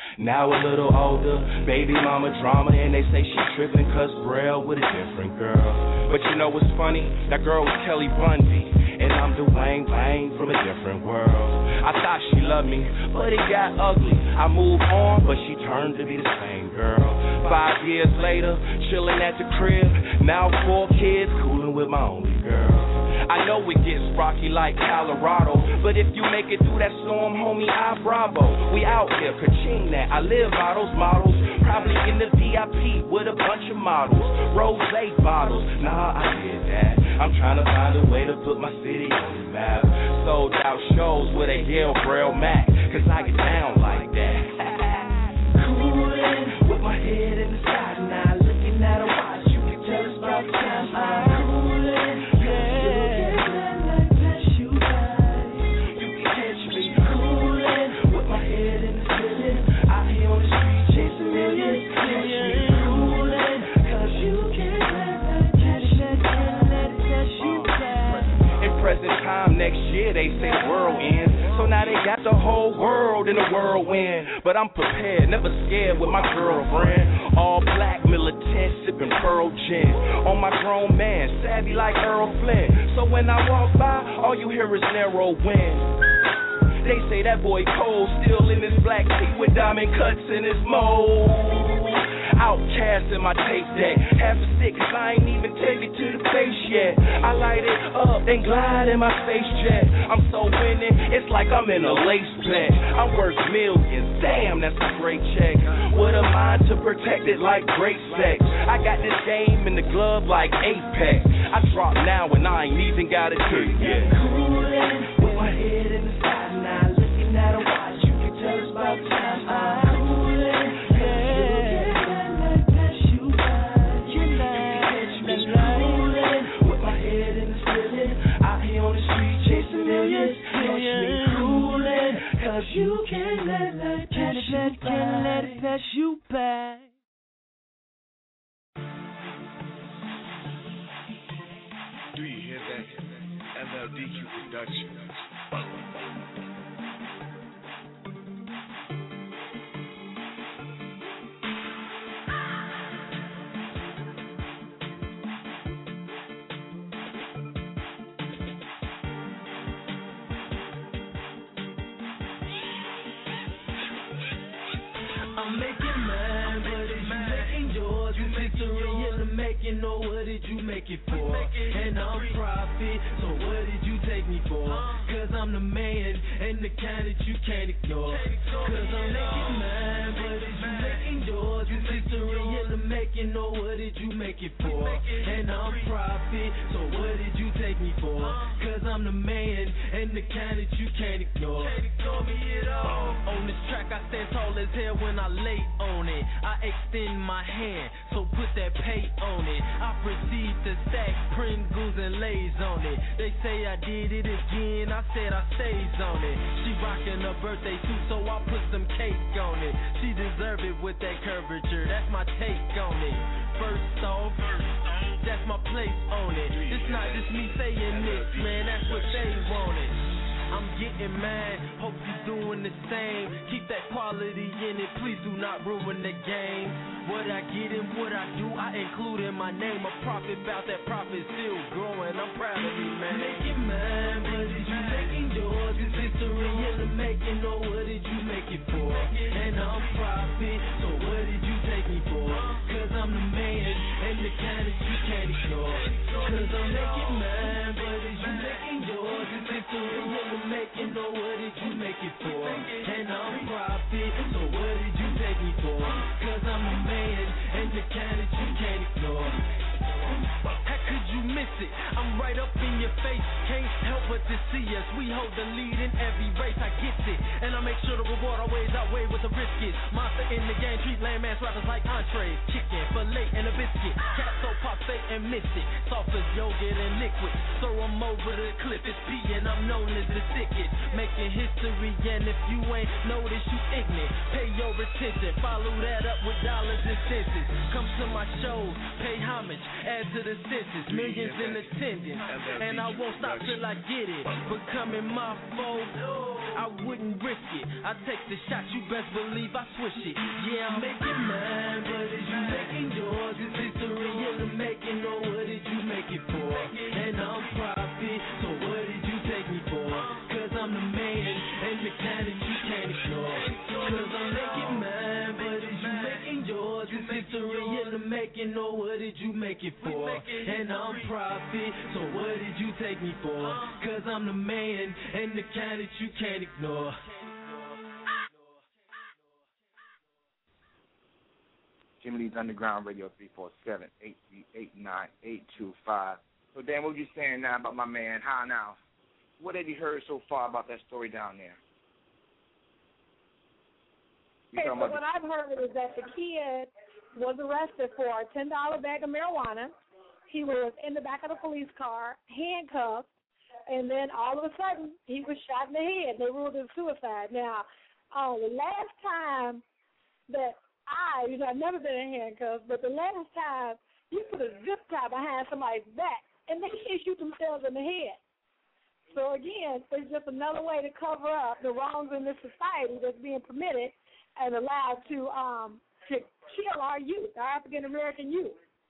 now a little older. Baby mama drama, and they say she tripping cause Braille with a different girl. But you know what's funny? That girl was Kelly Bundy, and I'm Dwayne Wayne from a different world. I thought she loved me, but it got ugly. I moved on, but she turned to be the same girl. Five years later, chilling at the crib, now four kids, cooling with my only girl. I know it gets rocky like Colorado, but if you make it through that storm, homie, I bravo. We out here, ka-ching that. I live by those models, probably in the V I P with a bunch of models. Rose bottles, nah, I did that. I'm trying to find a way to put my city on the map. Sold out shows with a Yale Braille Mac, cause I get down like that. Coolin' with my head in the side now, looking at a watch, you can tell it's about time. I'm coolin', yeah. Present time next year, they say the world ends. So now they got the whole world in a whirlwind. But I'm prepared, never scared with my girlfriend. All black, militant, sipping Pearl Gin. On my grown man, savvy like Earl Flynn. So when I walk by, all you hear is narrow wind. They say that boy Cole still in his black tee with diamond cuts in his mold. Outcast in my tape deck, half a stick cause I ain't even take it to the face yet. I light it up, then glide in my space jet. I'm so winning, it's like I'm in a lace bet. I'm worth millions, damn that's a great check. With a mind to protect it like great sex. I got this game in the glove like Apex. I drop now and I ain't even got a trick yet. Coolin' with my head in the side now, looking at a watch, you can tell it's about time. I'm coolin', yeah. Cause you can't let it pass you by. Can't let it pass you by. Do you hear that? M L D Q Productions. I'm making mine, but is you making yours? You victory in the making, or what did you make it for? And I'm profit, so what did you take me for? Cause I'm the man, and the kind that you can't ignore. Cause I'm making mine, but is you making yours? You victory in the making, or what did you make it for? And I'm profit, so what did you take me for? Cause I'm the man, and the kind that you can't ignore. On this track I stand tall as hell when I lay on it. I extend my hand, so put that pay on it. I proceed to stack Pringles and Lays on it. They say I did it again, I said I stays on it. She rockin' her birthday suit, so I put some cake on it. She deserve it with that curvature, that's my take on it. First off, that's my place on it. It's not just me saying this, man, that's what they wanted. I'm getting mad, hope you doing the same. Keep that quality in it, please do not ruin the game. What I get and what I do, I include in my name. A profit bout that profit still growing, I'm proud of me, man. Making mine, but is you making yours? It's history in the making, or what did you make it for? And I'm profit, so what did you take me for? Cause I'm the man, and the kind that you can't ignore. Cause I'm making mine, but is you making yours? It's history in the making, or what did you make it for? And I'm profit, so what did you take me for? Cause I'm the man, and the kind that you can't ignore. How could you miss it? I'm right up in your face, can't help but to see us. We hold the lead in every race, I get it. And I make sure the reward always outweigh what the risk is. Monster in the game, treat landmass rappers like entrees. Chicken, filet, and a biscuit. Cat so pop, steak, and and miss it. Soft as yogurt and liquid. So I'm over the cliff. It's P and I'm known as the sickest. Making history, and if you ain't noticed, you ignorant. Pay your attention. Follow that up with dollars and cents. Come to my shows, pay homage, add to the census. Millions in attendance, and I won't stop till I get it. Becoming my foe, I wouldn't risk it. I take the shot, you best believe I switch it. Yeah, I'm making mine, but is you making yours? It's history in the making, or what did you make it for? And I'm profit, so what did you take me for? Cause I'm the man, and the kind that you can't ignore. Cause I'm making mine, but is you making yours? It's history in the making, or what did you make it for? And I'm profit, so what did you take me for? Cause I'm the man, and the kind that you can't ignore. Jimmy Lee's Underground Radio, three four seven, eight three eight, nine eight two five. So, Dan, what were you saying now about my man? How now? What have you heard so far about that story down there? You Okay, so talking about what I've heard is that the kid was arrested for a ten dollar bag of marijuana. He was in the back of the police car, handcuffed, and then all of a sudden he was shot in the head. They ruled it suicide. Now, uh, the last time that I, you know, I've never been in handcuffs, but the last time you put a zip tie behind somebody's back and they can't shoot themselves in the head. So again, it's just another way to cover up the wrongs in this society that's being permitted and allowed to um to kill our youth, our African American youth.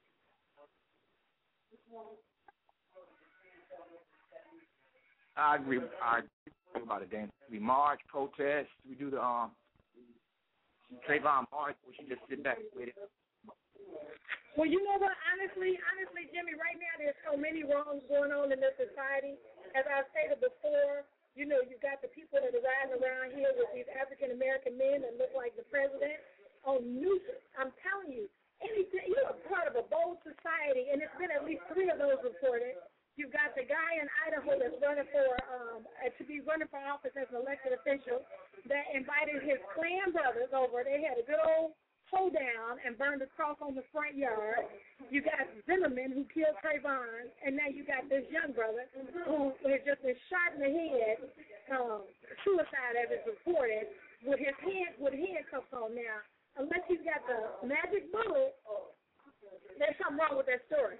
I agree. I agree about it, Dan. We march, protest. We do the um Trayvon March. We should just sit back with it. Well, you know what? Honestly, honestly, Jimmy, right now there's so many wrongs going on in this society. As I stated before, you know, you've got the people that are riding around here with these African American men that look like the president on nooses. I'm telling you, anything, you're a part of a bold society, and it's been at least three of those reported. You've got the guy in Idaho that's running for um, to be running for office as an elected official that invited his clan brothers over. They had a good old hoedown and burned a cross on the front yard. You got Zimmerman who killed Trayvon, and now you got this young brother who has just been shot in the head, um, suicide as it's reported, with his hand with handcuffs on. Now, unless he's got the magic bullet, there's something wrong with that story.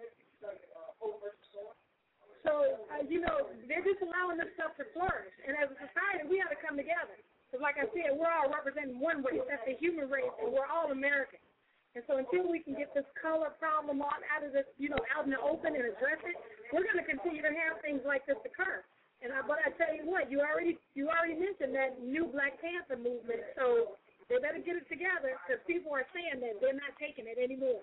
So, uh, you know, they're just allowing this stuff to flourish. And as a society, we have to come together. Because like I said, we're all representing one race. That's the human race, and we're all American. And so until we can get this color problem out, out of this, you know, out in the open and address it, we're going to continue to have things like this occur. And I, but I tell you what, you already you already mentioned that new Black Panther movement. So they better get it together because people are saying that they're not taking it anymore.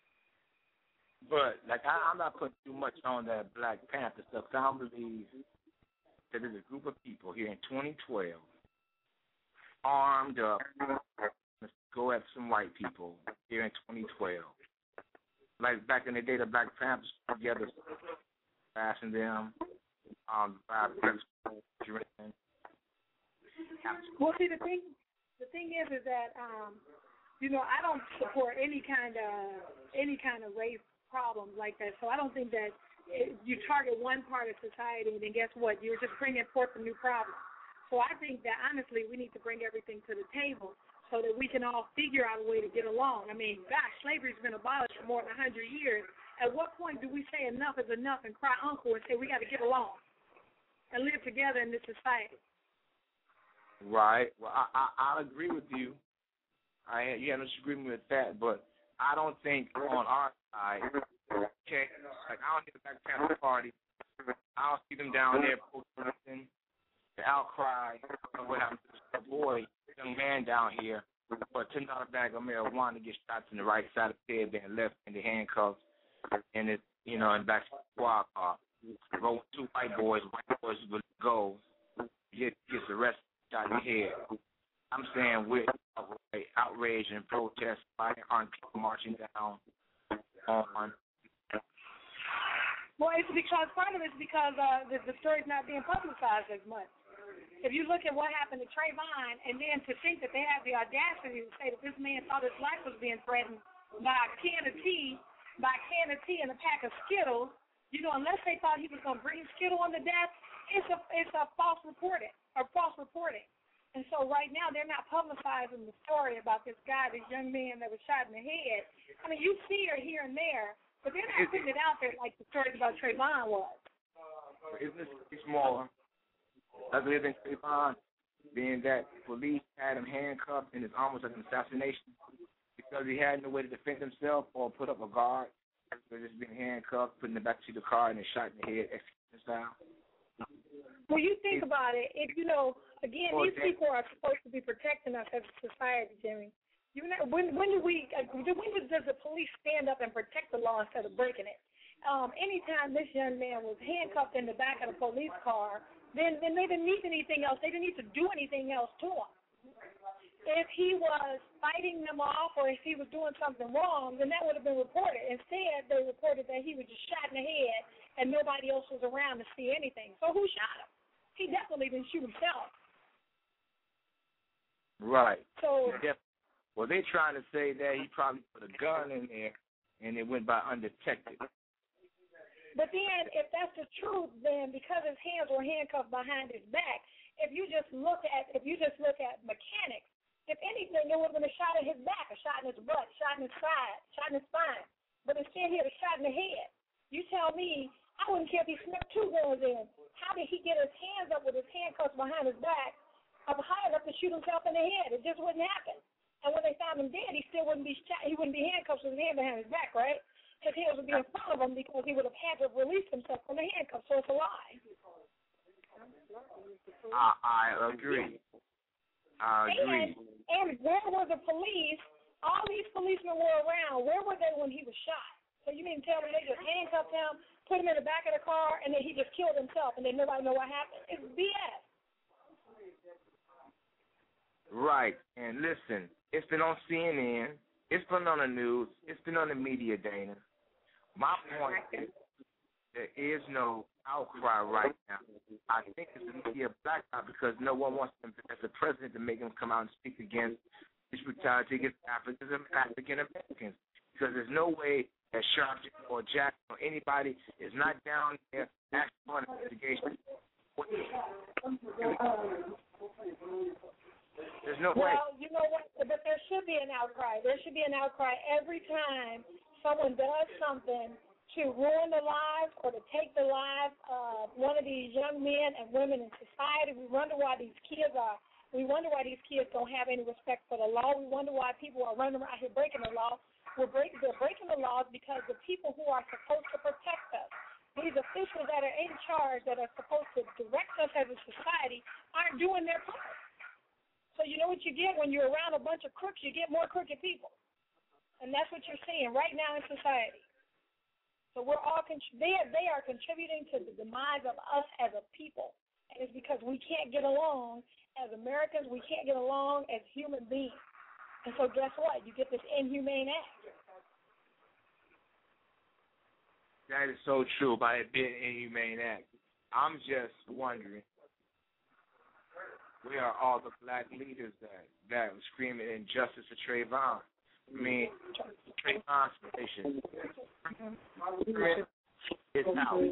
But, like, I, I'm not putting too much on that Black Panther stuff. I don't believe that there's a group of people here in twenty twelve armed up to go at some white people here in twenty twelve. Like back in the day, the Black Panthers together, bashing them, um, drinking. Well, see, the thing, the thing is, is that, um, you know, I don't support any kind of any kind of race problems like that. So I don't think that it, you target one part of society and then guess what? You're just bringing forth a new problem. So I think that, honestly, we need to bring everything to the table so that we can all figure out a way to get along. I mean, gosh, slavery's been abolished for more than one hundred years. At what point do we say enough is enough and cry uncle and say we got to get along and live together in this society? Right. Well, I, I, I agree with you. I You have no disagreement with that, but I don't think on our side, okay, like I don't see the Black Panther Party. I don't see them down there protesting. The outcry of what happened to this boy, young man down here, for a ten dollar bag of marijuana to get shot in the right side of the head, then left in the handcuffs, and it, you know, in back to the squad car. Roll two white boys, white boys would go, get gets arrested, shot in the head. I'm saying with outrage and protest by armed people marching down on. Well, it's because part of it's because uh, the, the story's not being publicized as much. If you look at what happened to Trayvon, and then to think that they have the audacity to say that this man thought his life was being threatened by a can of tea, by a can of can of tea and a pack of Skittles, you know, unless they thought he was going to bring Skittle on the desk, it's a it's a false reporting or false reporting. And so right now they're not publicizing the story about this guy, this young man that was shot in the head. I mean, you see her here and there, but they're not putting it out there like the story about Trayvon was. Isn't this smaller? Other than Trayvon, being that police had him handcuffed and it's almost like an assassination because he had no way to defend himself or put up a guard. So just being handcuffed, putting it back to the car and then shot in the head, execution style. Well, you think about it. If you know, again, Well, these that- people are supposed to be protecting us as a society, Jimmy. You know, when when do we? uh, When does the police stand up and protect the law instead of breaking it? Um, anytime this young man was handcuffed in the back of the police car, then then they didn't need anything else. They didn't need to do anything else to him. If he was fighting them off or if he was doing something wrong, then that would have been reported. Instead, they reported that he was just shot in the head and nobody else was around to see anything. So who shot him? He definitely didn't shoot himself. Right. So, Def- well, they're trying to say that he probably put a gun in there and it went by undetected. but then if that's the truth, then because his hands were handcuffed behind his back, if you just look at if you just look at mechanics, if anything, there would have been a shot in his back, a shot in his butt, shot in his side, shot in his spine. But instead, he had a shot in the head. You tell me, I wouldn't care if he snuck two guns in. How did he get his hands up with his handcuffs behind his back, up high enough to shoot himself in the head? It just wouldn't happen. And when they found him dead, he still wouldn't be shot. He wouldn't be handcuffed with his hand behind his back, right? His hands would be in front of him because he would have had to have released himself from the handcuffs. So it's a lie. I, I agree. I agree. And, and where were the police? All these policemen were around. Where were they when he was shot? So you mean to tell me they just handcuffed him, put him in the back of the car, and then he just killed himself, and then nobody know what happened? It's B S. Right. And listen, it's been on C N N. It's been on the news. It's been on the media, Dana. My point is there is no outcry right now. I think it's a media blackout because no one wants him as a president to make him come out and speak against this brutality against Africans and African Americans. Because there's no way that Sharpton or Jackson or anybody is not down there asking for an investigation. There's no way. Well, you know what? But there should be an outcry. There should be an outcry every time someone does something to ruin the lives or to take the lives of one of these young men and women in society. We wonder why these kids are. We wonder why these kids don't have any respect for the law. We wonder why people are running around here breaking the law. We're break, they're breaking the laws because the people who are supposed to protect us, these officials that are in charge that are supposed to direct us as a society, aren't doing their part. So you know what you get when you're around a bunch of crooks? You get more crooked people. And that's what you're seeing right now in society. So we're all they they are contributing to the demise of us as a people, and it's because we can't get along as Americans. We can't get along as human beings, and so guess what? You get this inhumane act. That is so true about it being an inhumane act. I'm just wondering, where are all the black leaders that that were screaming injustice for Trayvon? I mean, Trayvon's station is out.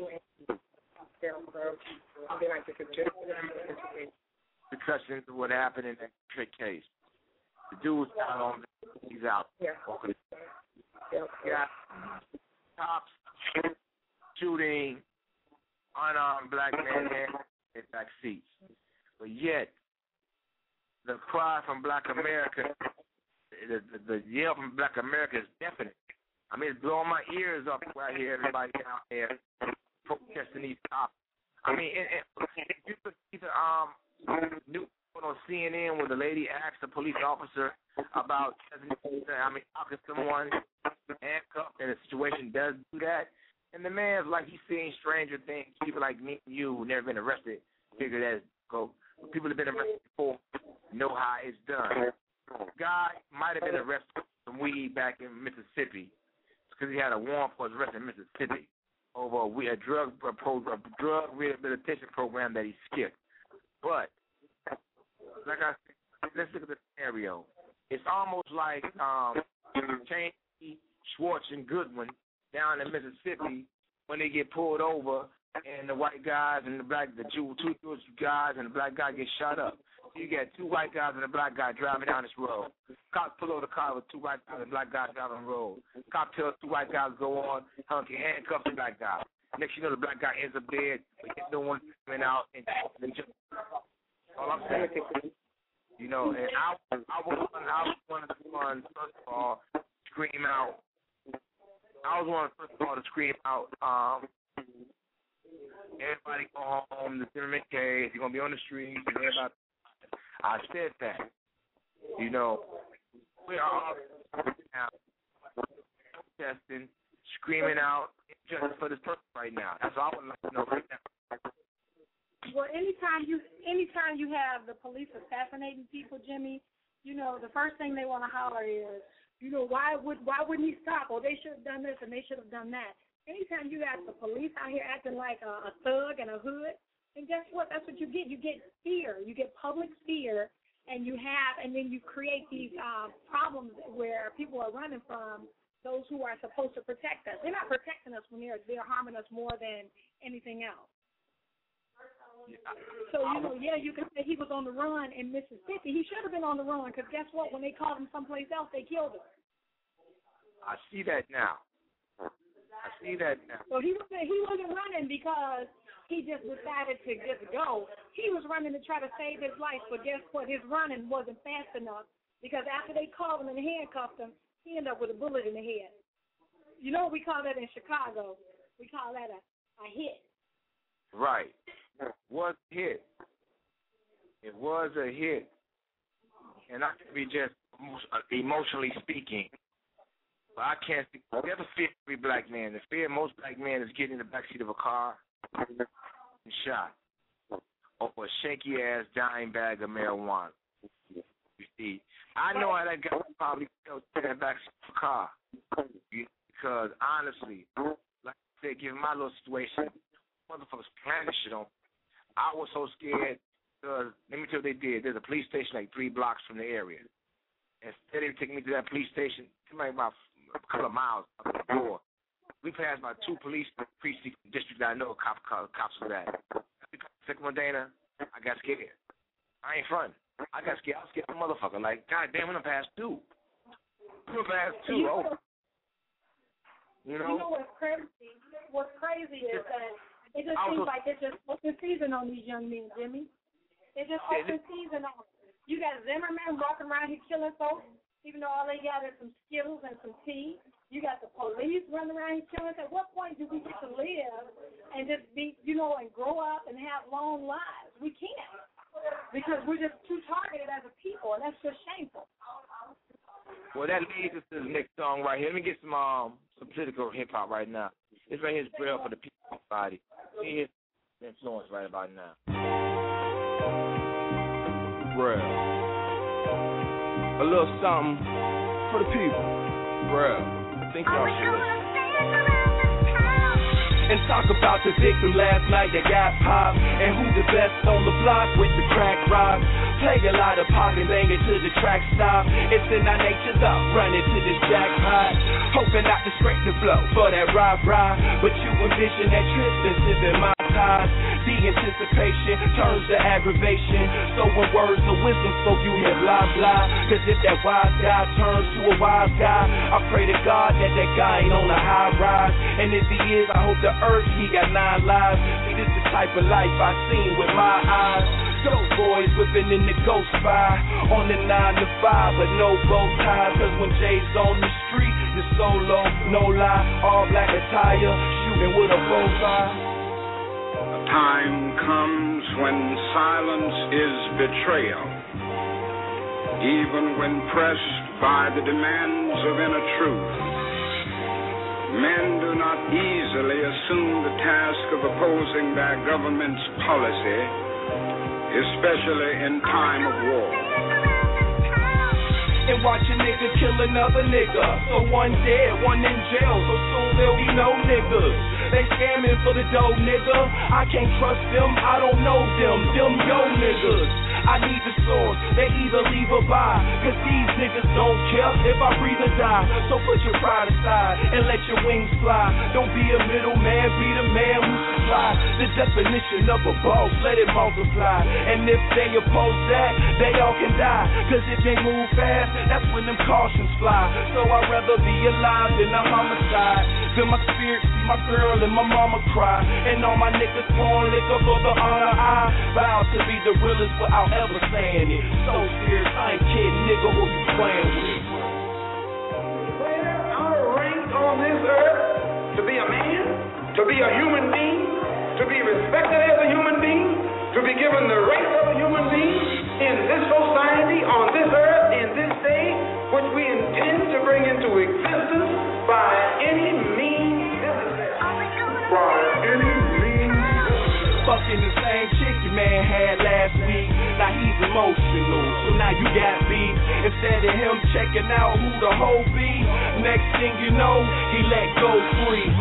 Discussions of what happened in that trick case. The dude's out on he's out. Yeah. Yeah. Cops shooting unarmed black men in back seats. But yet, the cry from black America, the, the, the yell from black America is deafening. I mean, it's blowing my ears up right here, everybody down there protesting these cops. I mean, and, and you could see the um, new on C N N where the lady asked the police officer about, I mean, how could someone handcuffed in a situation does do that? And the man's like he's seeing stranger things. People like me and you who never been arrested figure that go. People have been arrested before know how it's done. Guy might have been arrested for some weed back in Mississippi because he had a warrant for his arrest in Mississippi over a, a drug a, pro, a drug rehabilitation program that he skipped. But like I said, let's look at the scenario. It's almost like um, Cheney, Schwartz, and Goodwin down in Mississippi when they get pulled over and the white guys and the black, the two, two Jewish guys and the black guy get shot up. You get two white guys and a black guy driving down this road. Cops pull over the car with two white guys and a black guy driving on the road. Cop tells two white guys go on, hunky, handcuff the black guy. Next you know, the black guy ends up dead. But yet no one coming out and, and just all I'm saying, you know. And I, I was one, I was one of the ones first of all scream out. I was one of the first of all to scream out. Um, everybody go home. The Zimmerman case. You're gonna be on the streets. And everybody. I said that. You know, we are all now protesting, screaming out injustice for this person right now. That's all I would like to know right now. Well, anytime you anytime you have the police assassinating people, Jimmy, you know, the first thing they want to holler is, you know, why would why wouldn't he stop? Or they should have done this and they should have done that. Anytime you got the police out here acting like a, a thug and a hood, and guess what? That's what you get. You get fear. You get public fear, and you have, and then you create these uh, problems where people are running from those who are supposed to protect us. They're not protecting us when they're they're harming us more than anything else. So, you know, yeah, you can say he was on the run in Mississippi. He should have been on the run because guess what? When they called him someplace else, they killed him. I see that now. I see that now. So he, was, he wasn't running because he just decided to just go. He was running to try to save his life, but guess what? His running wasn't fast enough because after they called him and handcuffed him, he ended up with a bullet in the head. You know what we call that in Chicago? We call that a, a hit. Right. It was a hit. It was a hit. And I can be just emotionally speaking. But I can't see. There's a fear every black man. The fear of most black men is getting in the backseat of a car and shot over a shaky-ass dime bag of marijuana. You see, I know how that guy probably felt in that backseat of a car. Because, honestly, like I said, given my little situation, motherfuckers planning this shit on. I was so scared because, let me tell you what they did. There's a police station like three blocks from the area. Instead of taking me to that police station, it might about a couple of miles up the door. We passed by two police precinct districts that I know cop, cop, cops were at. Second one, Dana, I got scared. I ain't fronting. I got scared. I was scared of a motherfucker. Like, God damn, I'm going to pass two. I'm going to pass two. You know, oh. You know? You know what's crazy? What's crazy is that it just seems like it's just open season on these young men, Jimmy. It's just open season on them. You got Zimmerman walking around here killing folks, even though all they got is some Skittles and some tea. You got the police running around here killing us. At what point do we get to live and just be, you know, and grow up and have long lives? We can't because we're just too targeted as a people, and that's just shameful. Well, that leads us to the next song right here. Let me get some um some political hip hop right now. This right here is Braille for the people body. Here's the influence right about now. Braille. A little something for the people. Braille. I think y'all should and talk about the victim last night that got popped and who the best on the block with the crack rock. Play a lot of pocket banging till the track stop. It's in our nature up, running to this jackpot. Hoping not to scrape the flow for that rah-rah. But you envision that trip and sipping my ties. The anticipation turns to aggravation. So when words of wisdom so you hear blah blah. Cause if that wise guy turns to a wise guy, I pray to God that that guy ain't on a high rise. And if he is, I hope the earth he got nine lives. See, this the type of life I seen with my eyes. Go boys whipping in the ghost spy on the nine to five, but no bow ties. Cause when Jay's on the street, you're solo, no lie, all black attire, shooting with a bow tie. A time comes when silence is betrayal, even when pressed by the demands of inner truth. Men do not easily assume the task of opposing their government's policy, especially in time of war. And watch a nigga kill another nigga. So one dead, one in jail, so soon there'll be no niggas. They scamming for the dough, nigga. I can't trust them, I don't know them, them yo niggas. I need the source, they either leave or buy. Cause these niggas don't care if I breathe or die. So put your pride aside and let your wings fly. Don't be a middleman, be the man who supply the definition of a boss, let it multiply. And if they oppose that, they all can die. Cause if they move fast, that's when them cautions fly. So I'd rather be alive than a homicide. Feel my spirit, see my girl and my mama cry. And all my niggas pouring liquor for the honor. I vow to be the realest without ever saying it. So serious, I ain't kidding, nigga, who you playing with? Where our rank on this earth, to be a man, to be a human being, to be respected as a human being, to be given the rights of a human being in this society, on this earth, in this day, which we intend to bring into existence by any means necessary. By any means necessary. Fucking the same chick your man had last week. Now he's emotional, so now you got beef. Instead of him checking out who the hoe be, next thing you know, he let go free.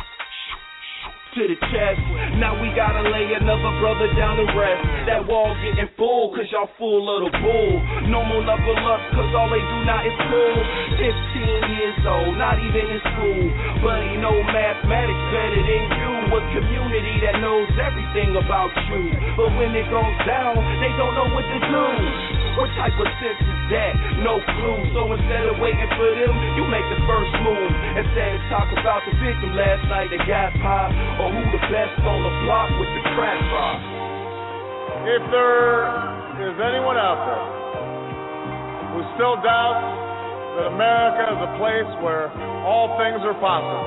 To the chest, now we gotta lay another brother down to rest. That wall getting full, cause y'all full of the bull. No more level up, cause all they do now is pull. Fifteen years old, not even in school, but he know mathematics better than you. A community that knows everything about you, but when it goes down, they don't know what to do. What type of sense is that? No clue. So instead of waiting for them, you make the first move. Instead of talk about the victim last night that got popped, or who the best on the block with the crack rock. If there is anyone out there who still doubts that America is a place where all things are possible,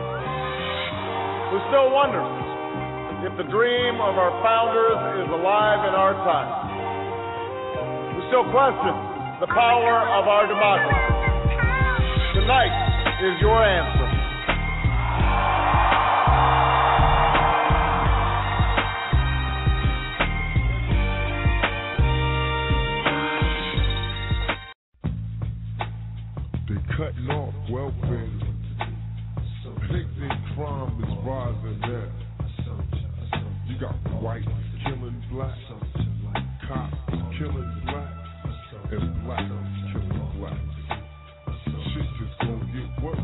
who still wonders if the dream of our founders is alive in our time, who still question the power of our democracy, tonight is your answer. They cutting off welfare. They think crime is rising there. You got whites killing blacks, cops killing blacks, and blacks killing blacks. Shit just gonna get worse.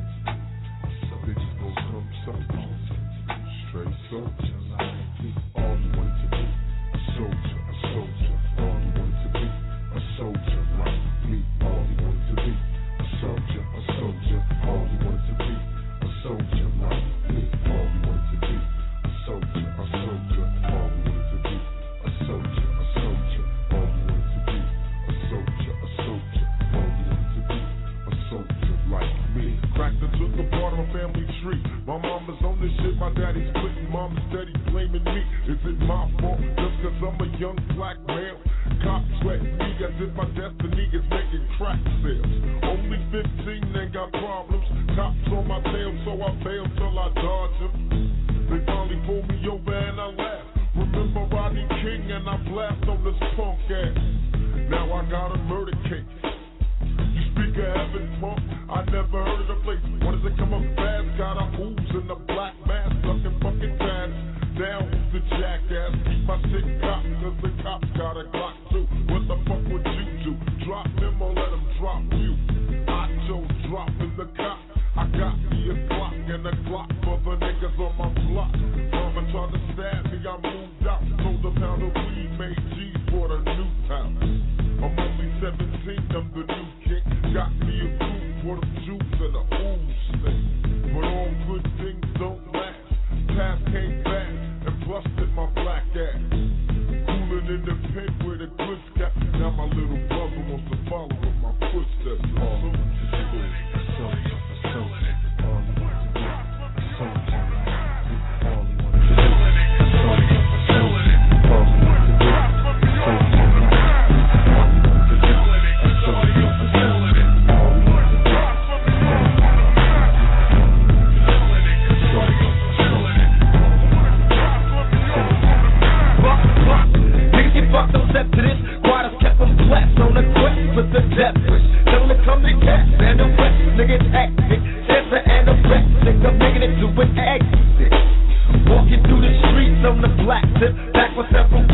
They just gonna come something straight soldier. All you want to be a soldier, a soldier. All you want to be a soldier like me. All you want to be a soldier, a soldier. All you want to be a soldier like me. All you want to be a soldier, a soldier. All you want to be a soldier, a soldier. All you want to be a soldier, a soldier. All you want to be a soldier like me. Cracked into the part of my family tree. My mama's on this shit, my daddy's quitting. Mama's steady blaming me. Is it my fault just cause I'm a young black male? Cops sweating me as if my destiny is making crack sales. Only fifteen, they got problems. Cops on my tail, so I bail till I dodge them. They finally pulled me over and I laugh. Remember Rodney King and I blast on this punk ass. Now I got a murder case. You speak of heaven, punk, I never heard of the place. When does it come up fast? Got a ooze in the black mask, sucking fucking fast. Down with the jackass, keep my shit cocked, cause the cops got a Glock too. What the fuck would you do? Drop them or let them drop you? I chose dropping the cop. I got me a Glock and a Glock for the niggas on my block. Mama tried to stab me, I moved out. Sold a pound of weed, made G's for the new town. I'm only seventeen, I'm the new king. Got me a groove for the juice and the ooze thing. But all good things don't last. Past came back and busted my black ass. Cooling in the pit where the goods got. Now my little brother wants to follow in my footsteps. All over to do it. Soldier, a soldier. All you want to do. A soldier. All you want to do. A soldier, a soldier. All you want to do. A soldier. All you want to do. A soldier, a soldier. All you want to do. Fuck those up to this, Quadas kept them blessed on the quest with the death wish. Tell them to come to cats and the rest, niggas acting, Santa and the rest, nigga making it to an exit. Walking through the streets on the black tip, back with several gas, cause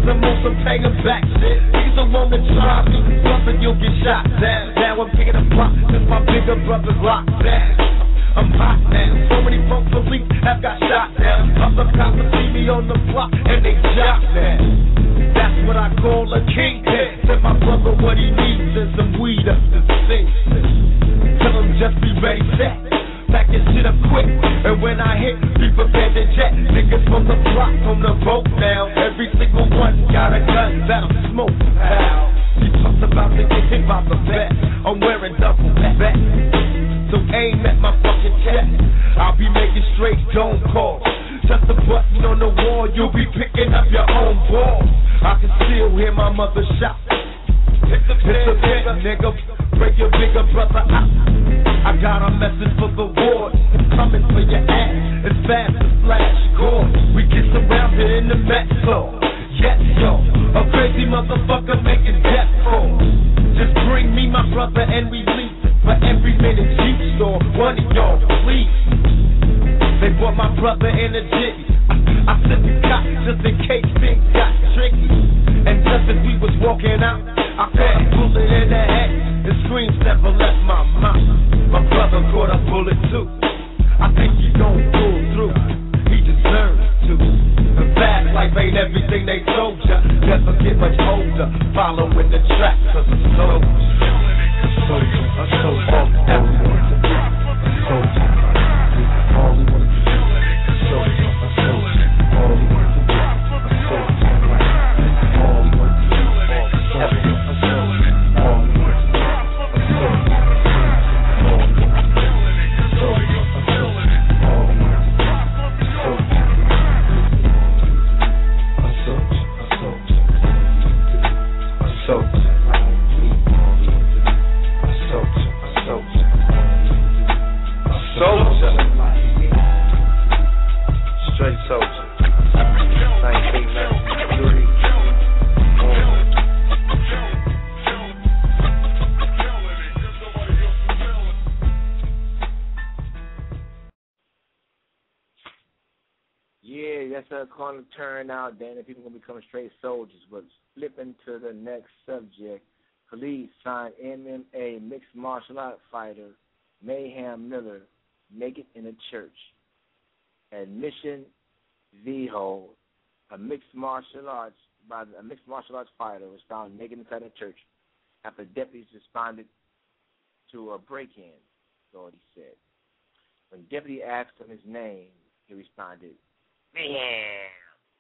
cause I'm on some paying back shit. Niggas don't wanna try me, brother, you'll get shot down. Now I'm kicking a block, since my bigger brother's locked down. I'm hot now, so many folks police have got shot down. Other cops see me on the block and they shot now. That's what I call a kingpin. Send my brother what he needs and some weed up the sink. Tell him just be ready, set. Pack your shit up quick, and when I hit, be prepared to jet. Niggas from the block, from the boat now. Every single one got a gun that'll smoke. How? He talks about to get hit by the vet. I'm wearing double back, so aim at my fucking chest. I'll be making straight dome calls. Just a button on the wall, you'll be picking up your own ball. I can still hear my mother shout. It's a bit, nigga. Break your bigger brother out. I got a message for the ward. Coming for your ass as fast as flash cord. We get surrounded in the metro. Yes, yo. A crazy motherfucker making death calls. Just bring me my brother and we leave. For every minute Jeep store, one of y'all, please. They brought my brother in a jitty. I sent the cop just in case things got tricky. And just as we was walking out, I caught a bullet in the head. The screams never left my mouth. My brother caught a bullet too. I think he gon' pull through. He deserves to. The fast life ain't everything they told ya. Never get much older. Following the tracks of a soldier. A soldier, a soldier, everyone to be a soldier. All we wanna do, a soldier, a soldier. All we wanna do, a soldier. All we wanna do, a soldier, a soldier. All we wanna do, a soldier. All we wanna do, a soldier, a soldier. All we wanna do, a soldier. A soldier, a soldier. A soldier. Soldier, straight soldier, nineteen ninety-three. Yeah, that's a corner turn out, Dan, and people gonna become straight soldiers. But flipping to the next subject, police signed M M A mixed martial art fighter Mayhem Miller naked in a church. At Mission Viejo, a mixed martial arts by a mixed martial arts fighter was found naked inside a church after deputies responded to a break-in, authorities said. When deputy asked him his name, he responded, "Mayhem."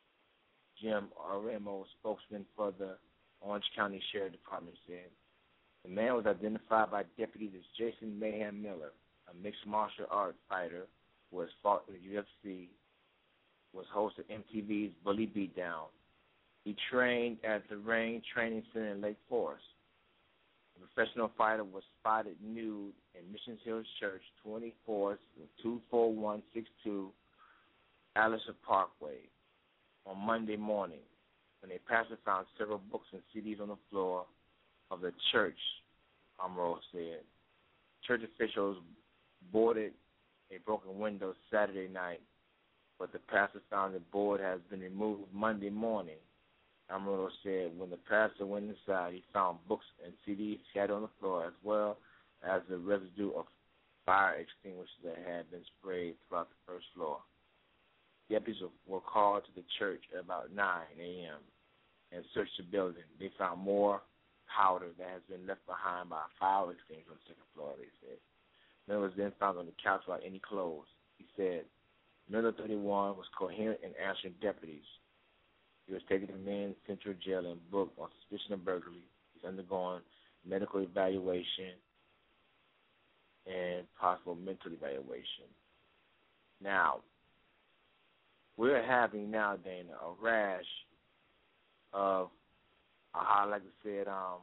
Jim Aremo, spokesman for the Orange County Sheriff Department, said the man was identified by deputies as Jason Mayhem Miller, a mixed martial arts fighter who has fought in the U F C, was host of M T V's Bully Beatdown. He trained at the Rain Training Center in Lake Forest. The professional fighter was spotted nude in Mission Hills Church, twenty-four, two four one six two Allison Parkway on Monday morning when a pastor found several books and C Ds on the floor of the church, Amro said. Church officials boarded a broken window Saturday night, but the pastor found the board has been removed Monday morning. Amro said when the pastor went inside, he found books and C Ds scattered on the floor as well as the residue of fire extinguishers that had been sprayed throughout the first floor. Deputies were called to the church at about nine a.m. and searched the building. They found more powder that has been left behind by a fire extinguisher on the second floor, they said. Miller was then found on the couch without any clothes. He said Miller, thirty-one, was coherent in answering deputies. He was taken to Men's Central Jail and booked on suspicion of burglary. He's undergoing medical evaluation and possible mental evaluation. Now, we're having now, Dana, a rash of, how I like to say it, um,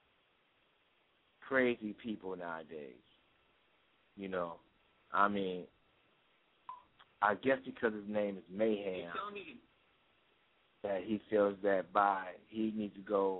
crazy people nowadays. You know, I mean, I guess because his name is Mayhem, that he feels that by he needs to go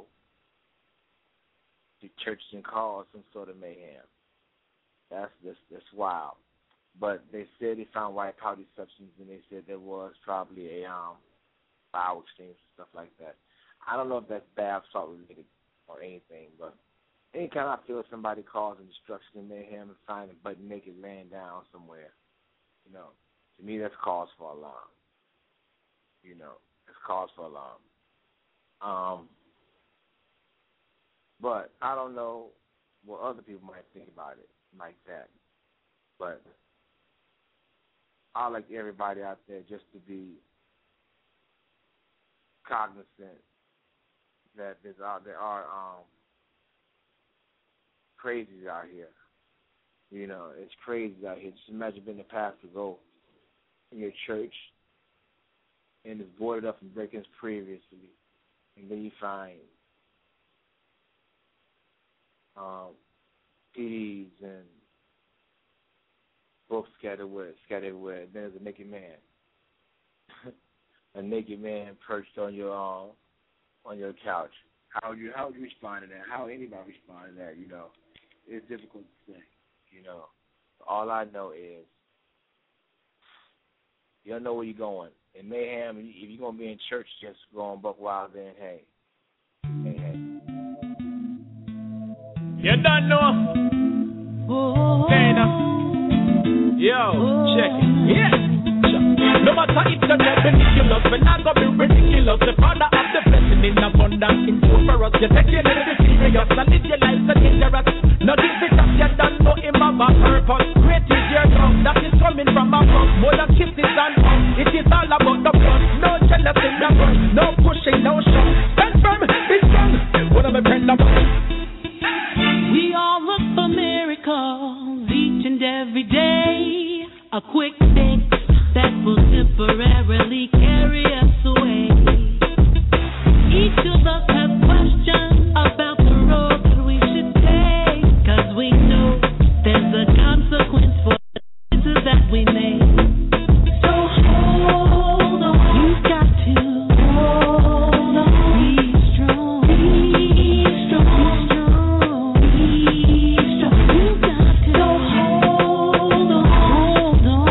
to churches and cause some sort of mayhem. That's that's, that's wild. But they said they found white powder substance, and they said there was probably a um, fire extinguisher, stuff like that. I don't know if that's bath salt related or anything, but anytime I feel somebody causing destruction and mayhem and finding butt naked laying down somewhere, you know, to me that's cause for alarm. You know, it's cause for alarm. Um, but I don't know what other people might think about it like that. But I like everybody out there just to be cognizant that there's uh, there are um, crazies out here. You know, it's crazy out here. Just imagine being the pastor go in your church and it's boarded up from break-ins previously, and then you find um, P Ds and books scattered everywhere, scattered everywhere. And then there's a naked man, a naked man perched on your um, on your couch. How would you how would you respond to that? How would anybody respond to that? You know, it's difficult to say. You know, all I know is you don't know where you're going. In mayhem, if you're gonna be in church, just go on buck wild. Then hey, hey, hey. You don't know. Dana. Yo, check it. Yeah. No matter if you're not ridiculous, when I go be ridiculous, the Father of the blessing in abundance in store for us. You take your little serious and live your life so dangerous. Not if it's up, you don't know him have a purpose. Great is your love that is coming from above. More than kisses and hugs. It is all about the blood. No jealousy, no run. No pushing, no shove. Stand firm, be strong. What am I friend of? We all look for miracles each and every day. A quick fix that will temporarily carry us away. Each of us have questions about the road that we should take, 'cause we know there's a consequence for the choices that we make. So hold on, you've got to hold on, be strong, be strong, strong, be strong. You've got to so hold on, hold on.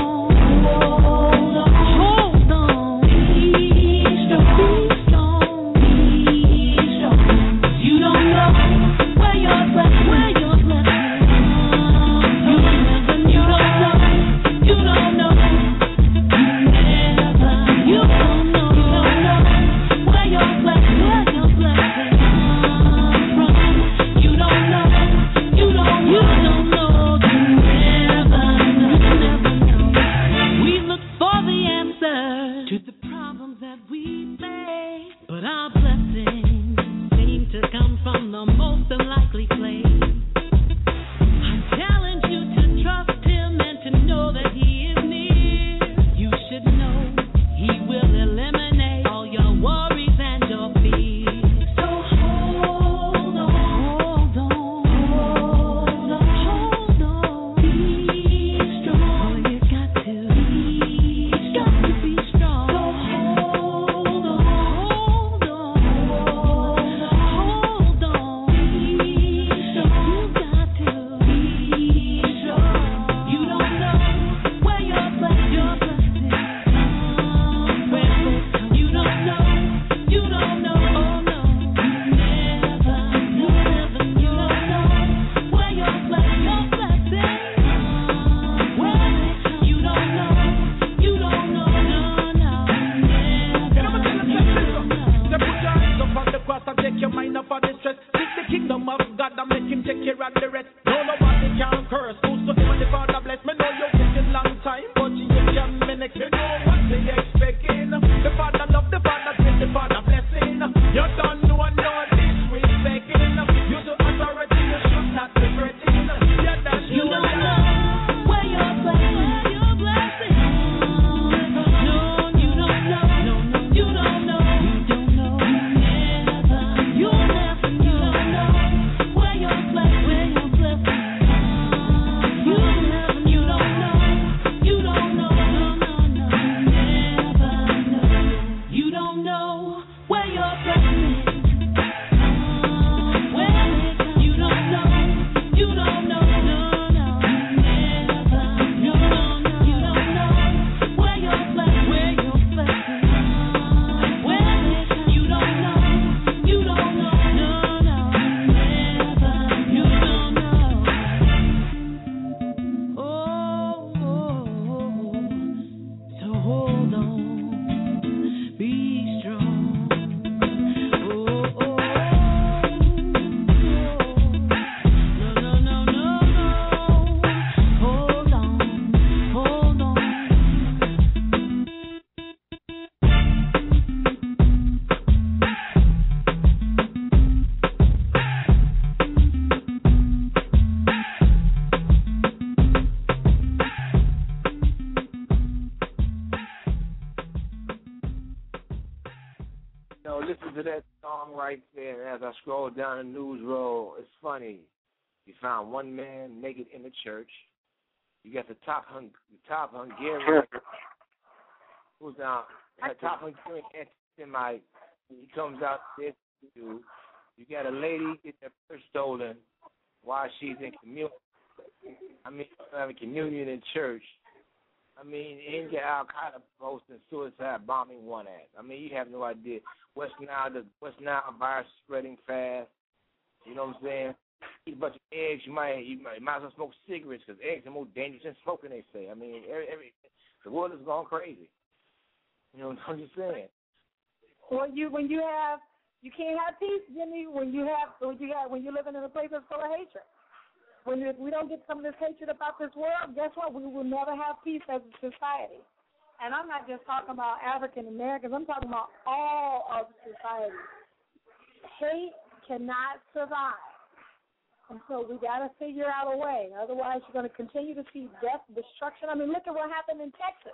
listen to that song right there. And as I scroll down the news roll, it's funny. You found one man naked in the church. You got the top hung, the top Hungarian, who's now the top Hungarian anti-Semite. He comes out there too. You got a lady get her purse stolen while she's in communion. I mean, having communion in church. I mean, and you got Al Qaeda posting suicide bombing one ass. I mean, you have no idea. West Nile, the West Nile virus spreading fast. You know what I'm saying? Eat a bunch of eggs. You might, you might, you might as well smoke cigarettes because eggs are more dangerous than smoking. They say. I mean, every, every the world is going crazy. You know what I'm just saying? Well, you when you have you can't have peace, Jimmy. When you have when you have when you're living in a place that's full of hatred. When if we don't get some of this hatred about this world, guess what? We will never have peace as a society. And I'm not just talking about African Americans. I'm talking about all of society. Hate cannot survive. And so we got to figure out a way. Otherwise, you're going to continue to see death, destruction. I mean, look at what happened in Texas.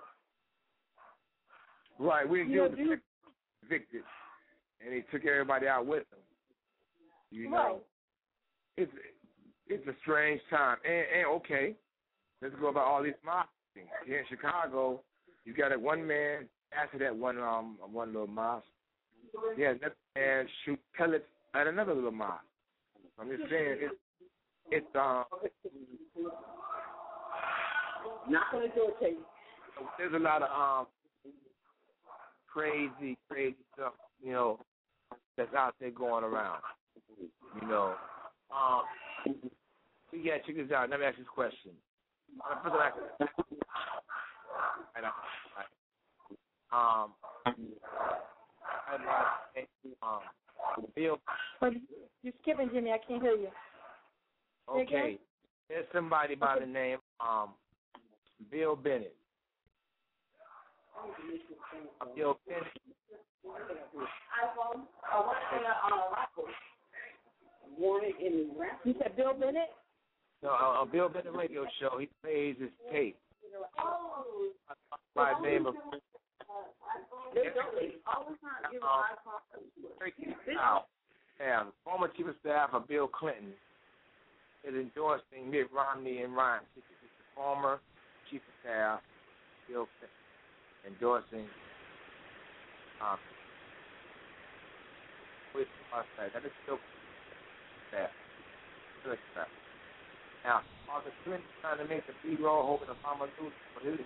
Right. We You know, didn't get convicted, and they took everybody out with them. You know, Right. it's it's a strange time. And, and okay, let's go about all these mob things. Here in Chicago, you got a one man after that one um one little mosque. Yeah, another man shoot pellets at another little mosque. I'm just saying it's it's um Not going to do it to you. there's a lot of um crazy, crazy stuff, you know, that's out there going around. You know. Um we got check this out. Let me ask you this question. Uh, first of all, I know, I- Um I, um Bill But you're skipping, Jimmy. I can't hear you. Say again? Okay. There's somebody by the name um Bill Bennett. Uh, Bill Bennett. You said Bill Bennett? No, uh, Bill Bennett radio show. He plays his tape. By the name of um, yeah, former chief of staff of Bill Clinton is endorsing Mitt Romney and Ryan. The former chief of staff, Bill Clinton, endorsing um, with that is still staff. Now, are the Clintons trying to make the B-roll hoping Obama loses for his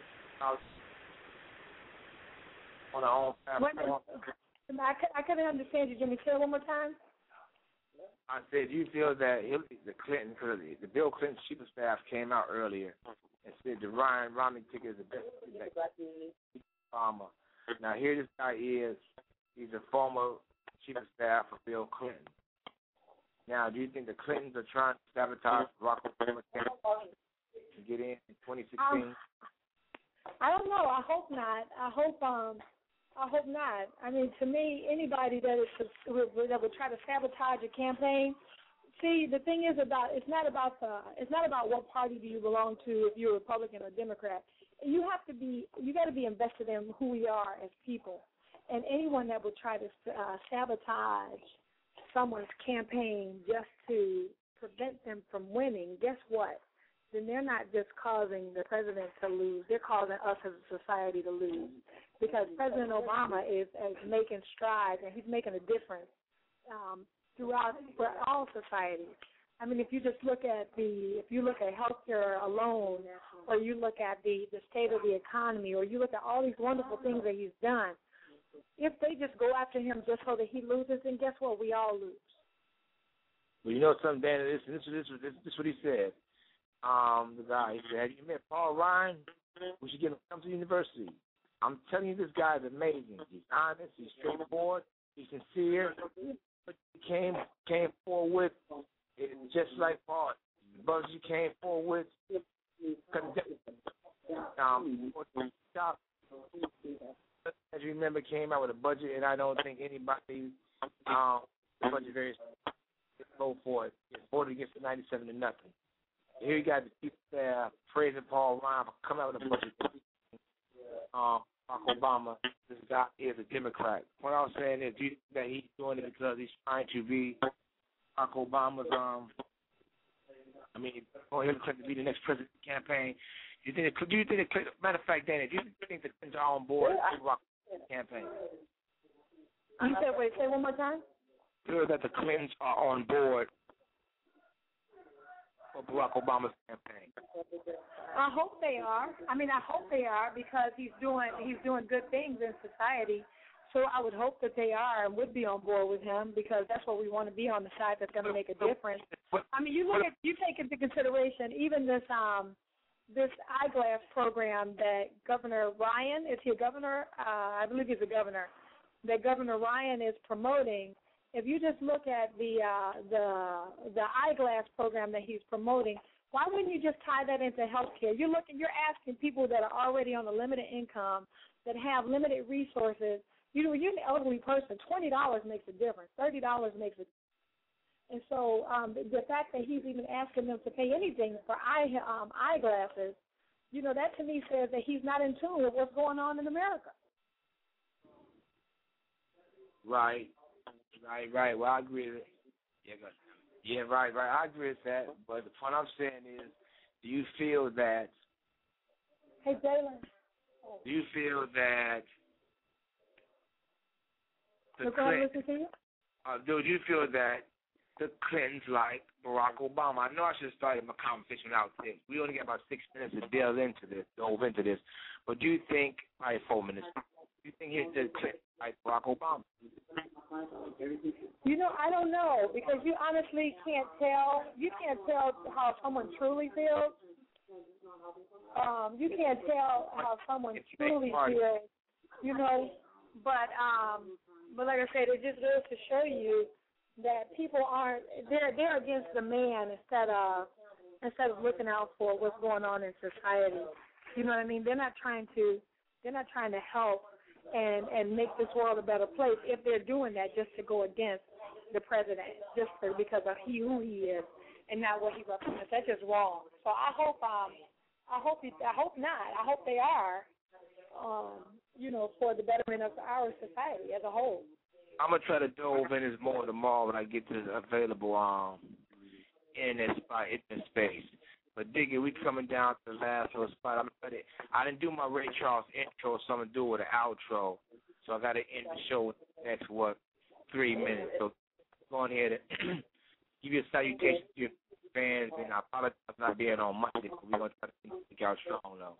on their own platform? I, I couldn't understand you, Jimmy. Say it one more time. I said, you feel that Hillary, the Clinton, because the Bill Clinton chief of staff came out earlier and said the Ryan Romney ticket is the best ticket for Obama. Now, here this guy is. He's a former chief of staff for Bill Clinton. Now, do you think the Clintons are trying to sabotage Barack Obama to get in in twenty sixteen? Um, I don't know. I hope not. I hope um, I hope not. I mean, to me, anybody that is that would try to sabotage a campaign. See, the thing is about it's not about the it's not about what party do you belong to, if you're Republican or Democrat. You have to be you got to be invested in who we are as people, and anyone that would try to uh, sabotage someone's campaign just to prevent them from winning, guess what? Then they're not just causing the president to lose, they're causing us as a society to lose. Because President Obama is, is making strides, and he's making a difference um, throughout for all society. I mean, if you just look at the, if you look at healthcare alone, or you look at the, the state of the economy, or you look at all these wonderful things that he's done, if they just go after him just so that he loses, then guess what? We all lose. Well, you know something, Dan? This, this, this, this, this is what he said. Um, the guy, he said, have you met Paul Ryan? We should get him to come to the university. I'm telling you, this guy is amazing. He's honest. He's straightforward. He's sincere. But he came came forward with, just like Paul. The brothers he came forward with, um, as you remember, came out with a budget, and I don't think anybody, um, the budget very vote for it. It's voted against the ninety-seven to nothing. Here you got the chief of staff praising Paul Ryan for coming out with a budget. Um, Barack Obama, this guy is a Democrat. What I was saying is, do you think that he's doing it because he's trying to be Barack Obama's, um, I mean, for Hillary Clinton to be the next president campaign? Do you think? That, do you think? That, matter of fact, Danny, do you think the Clintons are on board with the Barack campaign? You said, wait, say one more time. Feel that the Clintons are on board for Barack Obama's campaign. I hope they are. I mean, I hope they are because he's doing he's doing good things in society. So I would hope that they are and would be on board with him because that's what we want to be, on the side that's going to make a difference. I mean, you look at you take into consideration even this um this eyeglass program that Governor Ryan, is he a governor? Uh, I believe he's a governor. That Governor Ryan is promoting. If you just look at the uh, the the eyeglass program that he's promoting, why wouldn't you just tie that into healthcare? You're looking, you're asking people that are already on a limited income, that have limited resources. You know, you're an elderly person. Twenty dollars makes a difference. Thirty dollars makes a. And so um, the, the fact that he's even asking them to pay anything for eye um, eyeglasses, you know, that to me says that he's not in tune with what's going on in America. Right, right, right. Well, I agree with it. Yeah, go. Yeah, right, right. I agree with that. But the point I'm saying is, do you feel that? Hey, Jalen. Do you feel that? The Look, Clintons, listen to you. Uh, do you feel that the Clintons like Barack Obama? I know I should have started my conversation out there. We only got about six minutes to delve into this, delve into this. But do you think, all right, four minutes, do you think he's the Clintons like Barack Obama? You know, I don't know, because you honestly can't tell. You can't tell how someone truly feels. Um, you can't tell how someone truly feels, you know. But, um, but like I said, it just goes to show you that people aren't, they're, they're against the man instead of, instead of looking out for what's going on in society. You know what I mean? They're not trying to, they're not trying to help and, and make this world a better place if they're doing that just to go against the president, just for, because of he who he is and not what he represents. That's just wrong. So I hope, um, I hope, he, I hope not. I hope they are, um, you know, for the betterment of our society as a whole. I'm gonna try to delve in this more tomorrow when I get this available um in this spot in this space. But Diggy, we coming down to the last little spot. I'm ready. I didn't do my Ray Charles intro, so I'm gonna do it with an outro. So I gotta end the show with the next what three minutes. So go ahead and give you a salutation to your fans, and I apologize for not being on Monday. But we're gonna try to take out strong though.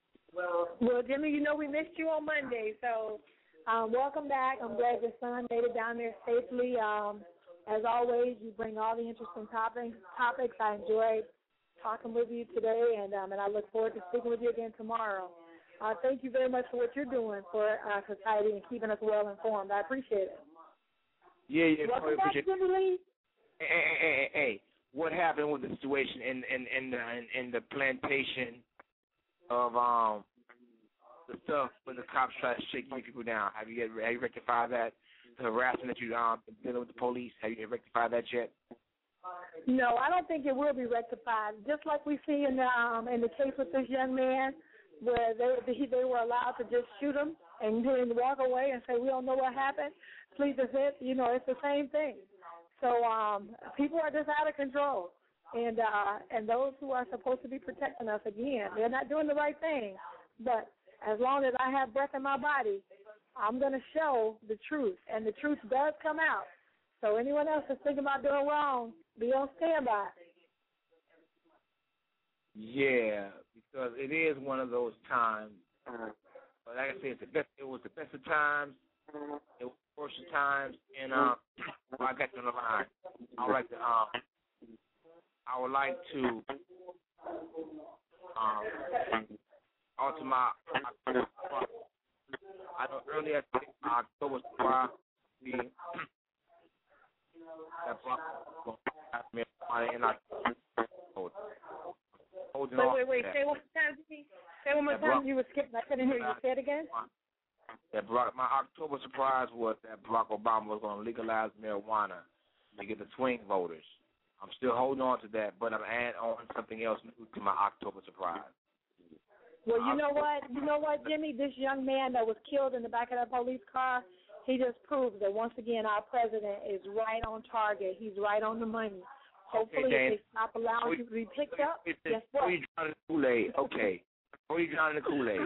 Well, Jimmy, you know we missed you on Monday, so um, welcome back. I'm glad your son made it down there safely. Um, as always, you bring all the interesting topics. Topics. I enjoyed talking with you today, and um, and I look forward to speaking with you again tomorrow. Uh, thank you very much for what you're doing for our society and keeping us well informed. I appreciate it. Yeah, yeah. Welcome back, Jimmy Lee. Hey, hey, hey, hey, hey, what happened with the situation in in in the in, in the plantation of um the stuff when the cops try to shake you people down? Have you get have you rectified that? The harassment that you um been dealing with the police, have you rectified that yet? No, I don't think it will be rectified. Just like we see in the um in the case with this young man, where they he, they were allowed to just shoot him and then walk away and say we don't know what happened. Please admit, you know, it's the same thing. So um people are just out of control. And uh, and those who are supposed to be protecting us, again, they're not doing the right thing. But as long as I have breath in my body, I'm going to show the truth, and the truth does come out. So anyone else that's thinking about doing wrong, be on standby. Yeah, because it is one of those times. But like I said, it's the best, it was the best of times. It was the worst of times. And uh, well, I got you on the line. I would like to... Um, I would like to um, alter my, I know earlier October surprise be that and I Wait, wait, wait. Say one more time, Jimmy. Say one more time. You were skipping. I couldn't hear you. Say it again. That Barack, my October surprise was that Barack Obama was going to legalize marijuana to get the swing voters. I'm still holding on to that, but I'm adding on something else new to my October surprise. Well, you know what? You know what, Jimmy? This young man that was killed in the back of that police car, he just proves that once again our president is right on target. He's right on the money. Hopefully, okay, if they stop allowing people to be picked up, it's guess what? Before you drown in the Kool-Aid, okay. Before you drown in the Kool-Aid.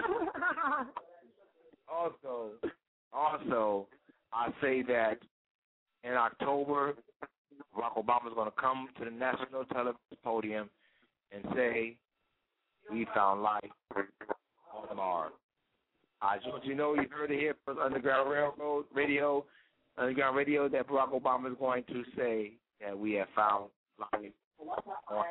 also, also, I say that in October, Barack Obama is going to come to the national television podium and say, "We found life on Mars." I just want you to know, you heard it here from Underground Railroad Radio, Underground Radio, that Barack Obama is going to say that we have found life on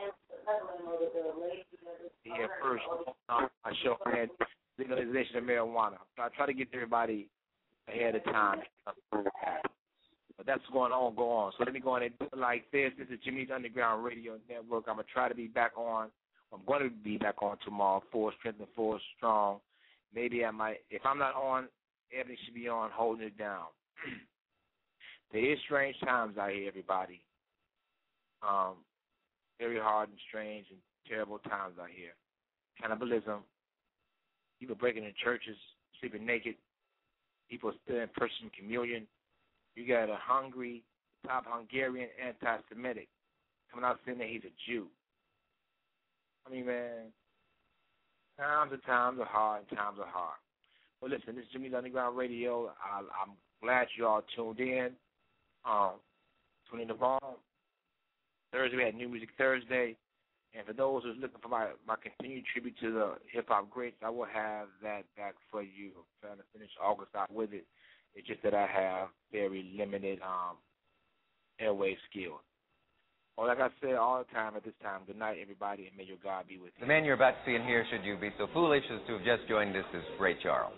here first on my show, man, legalization of marijuana. So I try to get everybody ahead of time. But that's going on, go on. So let me go on and do it like this. This is Jimmy's Underground Radio Network. I'm going to try to be back on. I'm going to be back on tomorrow, four strength and four strong. Maybe I might, if I'm not on, Ebony should be on holding it down. There is strange times out here, everybody. Um, very hard and strange and terrible times out here. Cannibalism, people breaking in churches, sleeping naked, people still in person communion. You got a hungry, top Hungarian anti-Semitic coming out saying that he's a Jew. I mean, man, times and times are hard and times are hard. Well, listen, this is Jimmy's Underground Radio. I, I'm glad you all tuned in. Um, tune in tomorrow. Thursday, we had New Music Thursday. And for those who's looking for my, my continued tribute to the hip-hop greats, I will have that back for you. I'm trying to finish August out with it. It's just that I have very limited um, airway skill. Well, like I said all the time at this time, good night, everybody, and may your God be with you. The man you're about to see and hear, should you be so foolish as to have just joined us, is Ray Charles.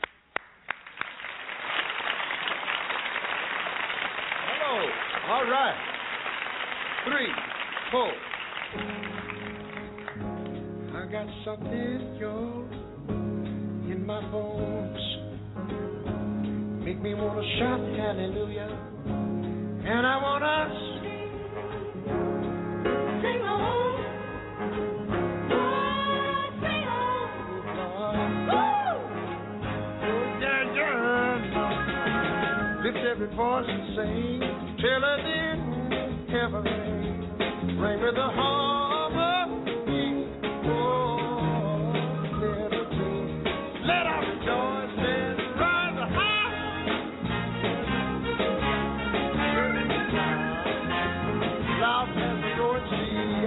Hello. All right. Three, four. I got something, yo, in my bones. Make me want to shout hallelujah. And I want to sing on. Oh, sing on. Oh, yeah, yeah. Lift every voice and sing. Till it in heaven. Ring with the harmony. Oh, let it sing. Let our rejoice and rise high. Loud as the Lord see.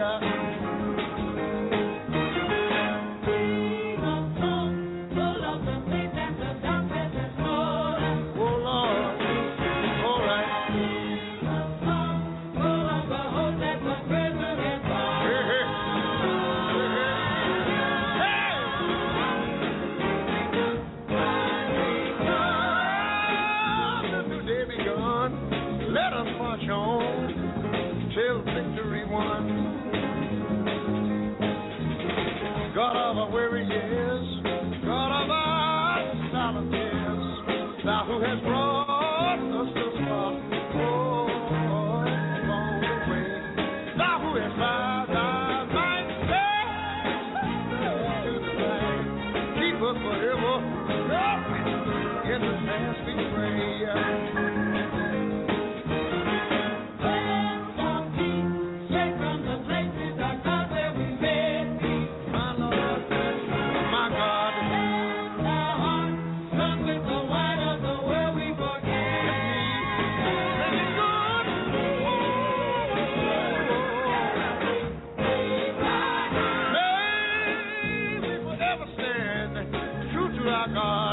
God of our weary years, God of our silent tears, thou who hast brought us thus far, oh, long way, thou who hast bowed thy mighty to the light, keep us forever, in the past we pray. God.